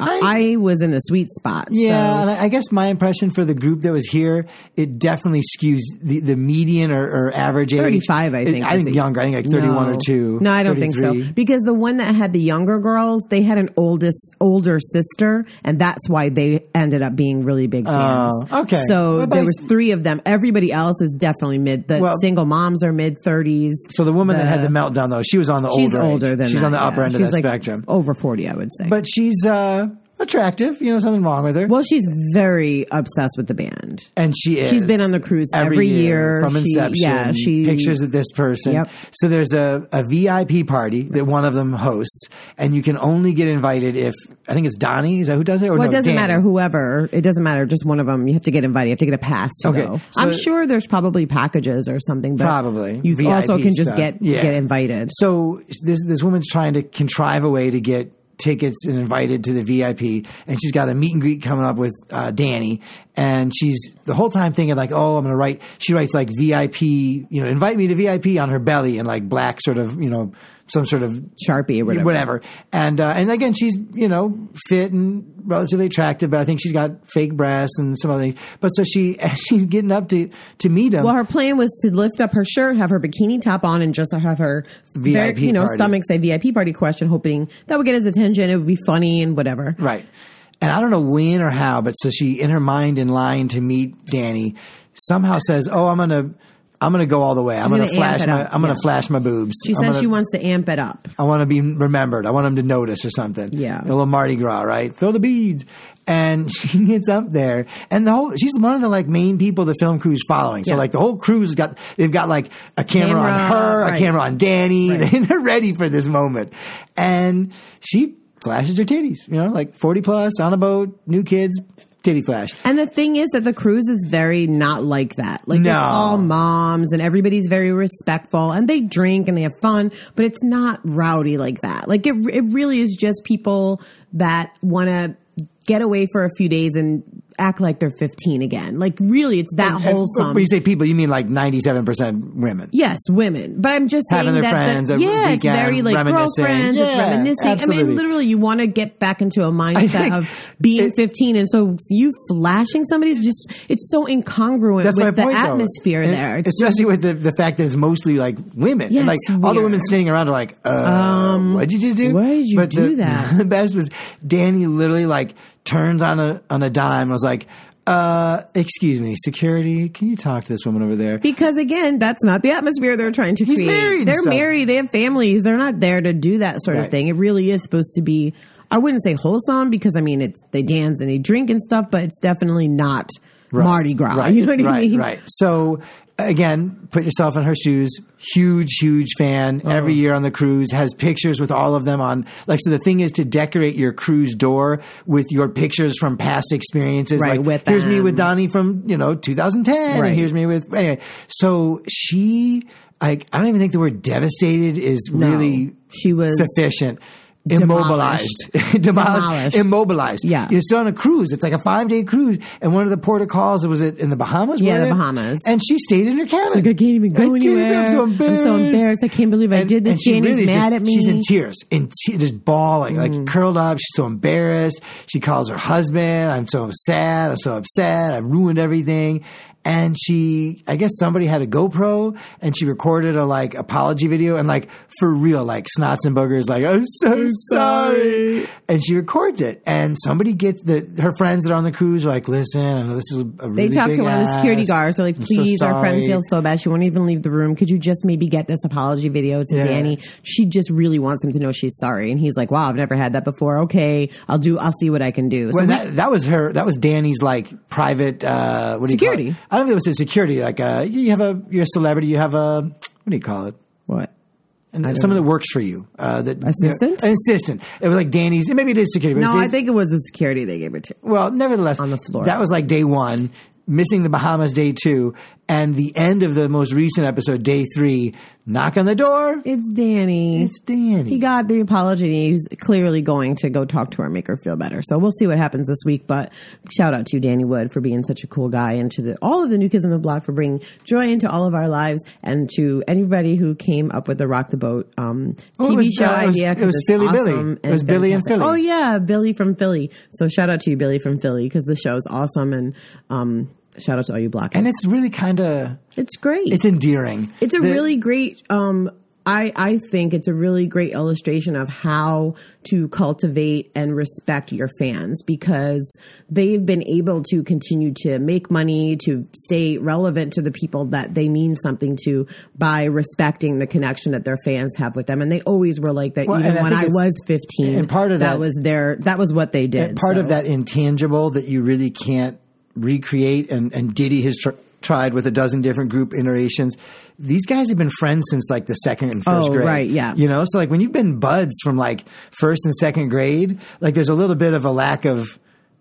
I was in the sweet spot. Yeah, so. And I guess my impression for the group that was here, it definitely skews the median or average age. 35, I think. I think younger. I think like 31 or 2. No, I don't think so. Because the one that had the younger girls, they had an older sister, and that's why they ended up being really big fans. Okay. So there was 3 of them. Everybody else is definitely single moms are mid 30s. So the woman that had the meltdown, though, she was on the older. She's older than she's that. On the upper end of that like spectrum. Over 40, I would say. But she's attractive. Something wrong with her. Well, she's very obsessed with the band. And she is. She's been on the cruise every year. From inception. Yeah, pictures of this person. Yep. So there's a VIP party that one of them hosts, and you can only get invited if, I think it's Donnie. Is that who does it? Or it doesn't matter. Whoever. It doesn't matter. Just one of them. You have to get invited. You have to get a pass to go. So I'm sure there's probably packages or something. But probably. You VIP also can just stuff. get invited. So this woman's trying to contrive a way to get tickets and invited to the VIP, and she's got a meet and greet coming up with Danny, And she's the whole time thinking like, oh, I'm going to write, she writes like VIP, invite me to VIP on her belly in like black sort of, some sort of Sharpie or whatever. And again, she's, fit and relatively attractive, but I think she's got fake breasts and some other things. But so she's getting up to meet him. Well, her plan was to lift up her shirt, have her bikini top on, and just have her VIP party. Stomach say VIP party question, hoping that would get his attention. It would be funny and whatever. Right. And I don't know when or how, but so she, in her mind, in line to meet Danny, somehow says, "Oh, I'm gonna go all the way. I'm gonna flash my boobs." She says she wants to amp it up. I want to be remembered. I want him to notice or something. Yeah, a little Mardi Gras, right? Throw the beads. And she gets up there, and she's one of the like main people the film crew's following. So like the whole crew's they've got like a camera on her, a camera on Danny. Right. They're ready for this moment, and she flashes her titties, like 40 plus on a boat, new kids, titty flash. And the thing is that the cruise is very not like that. Like, it's all moms and everybody's very respectful and they drink and they have fun, but it's not rowdy like that. Like, it really is just people that want to get away for a few days and act like they're 15 again. Like, really, it's that wholesome. When you say people, you mean like 97% women. Yes, women. But I'm just saying having their friends, it's very like girlfriends, it's reminiscing. Absolutely. I mean, literally, you want to get back into a mindset of being 15, and so you flashing somebody is just, it's so incongruent with the atmosphere there. It's especially with the fact that it's mostly like women. Yeah, and like all the women standing around are like, what did you just do? Why did you do that? The best was Danny literally like turns on a dime and was like, excuse me, security, can you talk to this woman over there? Because again, that's not the atmosphere they're trying to create. Married. They're married. They have families. They're not there to do that sort of thing. It really is supposed to be, I wouldn't say wholesome because I mean, they dance and they drink and stuff, but it's definitely not Mardi Gras. Right. You know what I mean? Right. So again, put yourself in her shoes. Huge fan. Every year on the cruise has pictures with all of them on. Like, so the thing is to decorate your cruise door with your pictures from past experiences. Right, like, with here's them. me with Donnie from 2010, and here's me with anyway. So I don't even think the word devastated is really she was sufficient. Immobilized. Immobilized. Yeah. You're still on a cruise. It's like a 5-day cruise. And one of the port of calls, was it in the Bahamas? Yeah, the Bahamas. And she stayed in her cabin. She's like, I can't even go anywhere. I'm so embarrassed. I can't believe I did this. Janie's mad at me. She's in tears, just bawling, like curled up. She's so embarrassed. She calls her husband. I'm so sad. I'm so upset. I've ruined everything. And I guess somebody had a GoPro and she recorded a like apology video and like for real, like snots and boogers, like, I'm so sorry. And she records it and somebody gets her friends that are on the cruise are like, listen, I know this is a really They talk big to one of the security guards. They're like, please, our friend feels so bad. She won't even leave the room. Could you just maybe get this apology video to Danny? She just really wants him to know she's sorry. And he's like, wow, I've never had that before. Okay, I'll see what I can do. So that was Danny's like private, what do you call it? I don't think it was a security. Like, you're a celebrity. You have what do you call it? What? And someone that works for you. Assistant? An assistant. It was like Danny's. Maybe it is security. No, I think it was the security they gave it to. Well, nevertheless. On the floor. That was like day 1. Missing the Bahamas day 2. And the end of the most recent episode, day 3. Knock on the door. It's Danny. It's Danny. He got the apology. He's clearly going to go talk to her, make her feel better. So we'll see what happens this week. But shout out to Danny Wood for being such a cool guy, and to all of the new kids on the block for bringing joy into all of our lives, and to anybody who came up with the Rock the Boat TV show idea. It was Philly awesome. Billy. It was Billy and Philly. Oh yeah, Billy from Philly. So shout out to you, Billy from Philly, because the show's awesome, and shout out to all you blockers. And it's really kind of... It's great. It's endearing. It's a really great... I think it's a really great illustration of how to cultivate and respect your fans, because they've been able to continue to make money, to stay relevant to the people that they mean something to, by respecting the connection that their fans have with them. And they always were like that, even when I was 15. And part of that was what they did. Part of that intangible that you really can't recreate, and Diddy has tried with a dozen different group iterations. These guys have been friends since like the 2nd and 1st grade. Right, yeah. So like when you've been buds from like 1st and 2nd grade, like there's a little bit of a lack of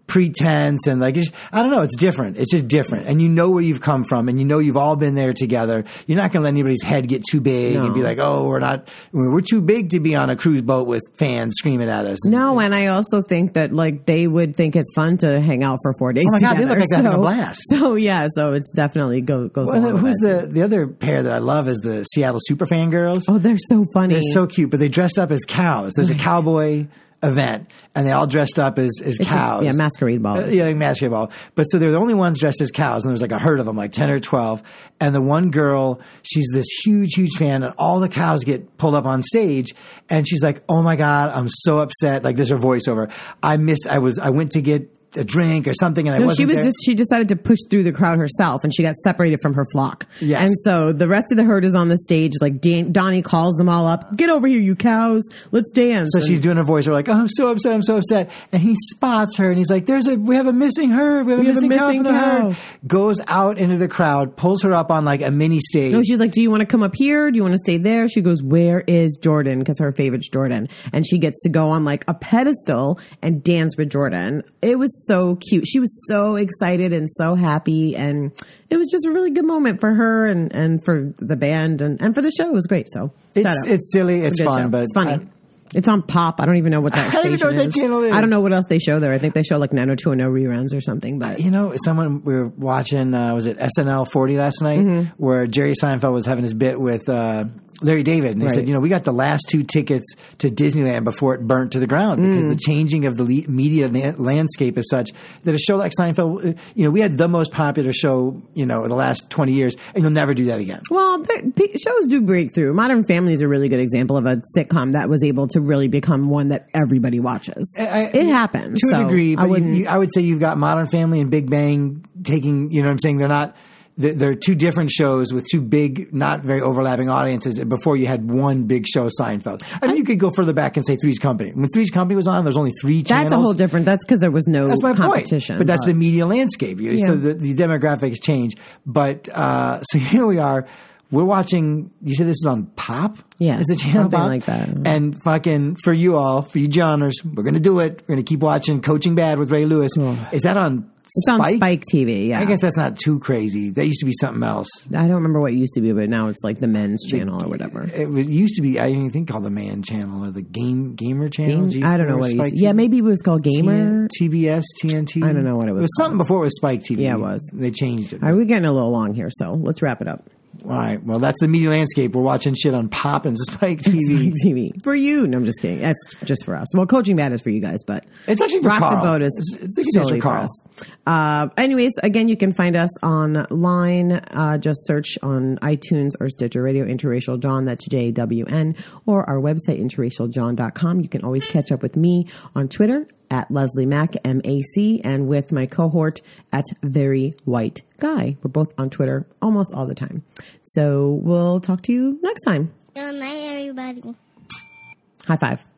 pretense and like, I don't know. It's different. It's just different. And you know where you've come from and you know you've all been there together. You're not going to let anybody's head get too big and be like, oh, we're too big to be on a cruise boat with fans screaming at us. No, and I also think that like they would think it's fun to hang out for 4 days. Oh my God, together. they look like they're having a blast. So yeah, so it's definitely goes. Well, who's the other pair that I love is the Seattle Superfan girls. Oh, they're so funny. They're so cute, but they dressed up as cows. There's a cowboy event and they all dressed up as cows. Masquerade ball. Yeah, like masquerade ball. But so they're the only ones dressed as cows and there was like a herd of them, like 10 or 12. And the one girl, she's this huge fan and all the cows get pulled up on stage and she's like, oh my God, I'm so upset. Like there's her voiceover. I went to get a drink or something and I wasn't there. She decided to push through the crowd herself and she got separated from her flock. Yes. And so the rest of the herd is on the stage, like Donnie calls them all up, get over here, you cows, let's dance. So she's doing her voice, we're like, oh, I'm so upset. And he spots her and he's like, we have a missing herd. We have a missing cow from the herd. Goes out into the crowd, pulls her up on like a mini stage. No, she's like, do you want to come up here? Do you want to stay there? She goes, where is Jordan? Because her favorite's Jordan. And she gets to go on like a pedestal and dance with Jordan. It was so cute. She was so excited and so happy. And it was just a really good moment for her and for the band and for the show. It was great. So it's silly. It's fun, show. but it's funny. It's on Pop. I don't even know what that station is. I don't even know what that channel is. I don't know what else they show there. I think they show like 90210 reruns or something. But we were watching, was it SNL 40 last night, where Jerry Seinfeld was having his bit with Larry David, and they said, we got the last 2 tickets to Disneyland before it burnt to the ground because the changing of the media landscape is such that a show like Seinfeld, we had the most popular show, in the last 20 years, and you'll never do that again. Well, shows do break through. Modern Family is a really good example of a sitcom that was able to really become one that everybody watches. It happens. To a degree, but I would say you've got Modern Family and Big Bang taking, they're not... They're 2 different shows with 2 big, not very overlapping audiences before you had one big show, Seinfeld. I mean, you could go further back and say Three's Company. When Three's Company was on, there's only 3 channels. That's a whole different, that's because there was no competition. Point. But that's the media landscape. So the demographics change. But, so here we are. We're watching, you said this is on Pop? Yeah. Is the channel something Pop? Like that. And fucking, for you Johners, we're going to do it. We're going to keep watching Coaching Bad with Ray Lewis. Oh. Is that on It's Spike? on Spike TV, yeah. I guess that's not too crazy. That used to be something else. I don't remember what it used to be, but now it's like the men's channel or whatever. It used to be, I even think called the Man Channel or the Gamer Channel. I don't know what it used to be. Yeah, maybe it was called Gamer. TBS, TNT. I don't know what it was. It was something before it was Spike TV. Yeah, it was. They changed it. All right, we're getting a little long here, so let's wrap it up. All right. Well, that's the media landscape. We're watching shit on Pop and Spike TV. Spike TV. For you. No, I'm just kidding. That's just for us. Well, Coaching Bad is for you guys, but it's actually for Rock Carl. the Boat is solely for us. Anyways, again, you can find us online. Just search on iTunes or Stitcher Radio Interracial John. That's JWN. Or our website, interracialjohn.com. You can always catch up with me on Twitter at Leslie Mac, MAC, and with my cohort at Very White Guy. We're both on Twitter almost all the time. So we'll talk to you next time. Good night, everybody. High five.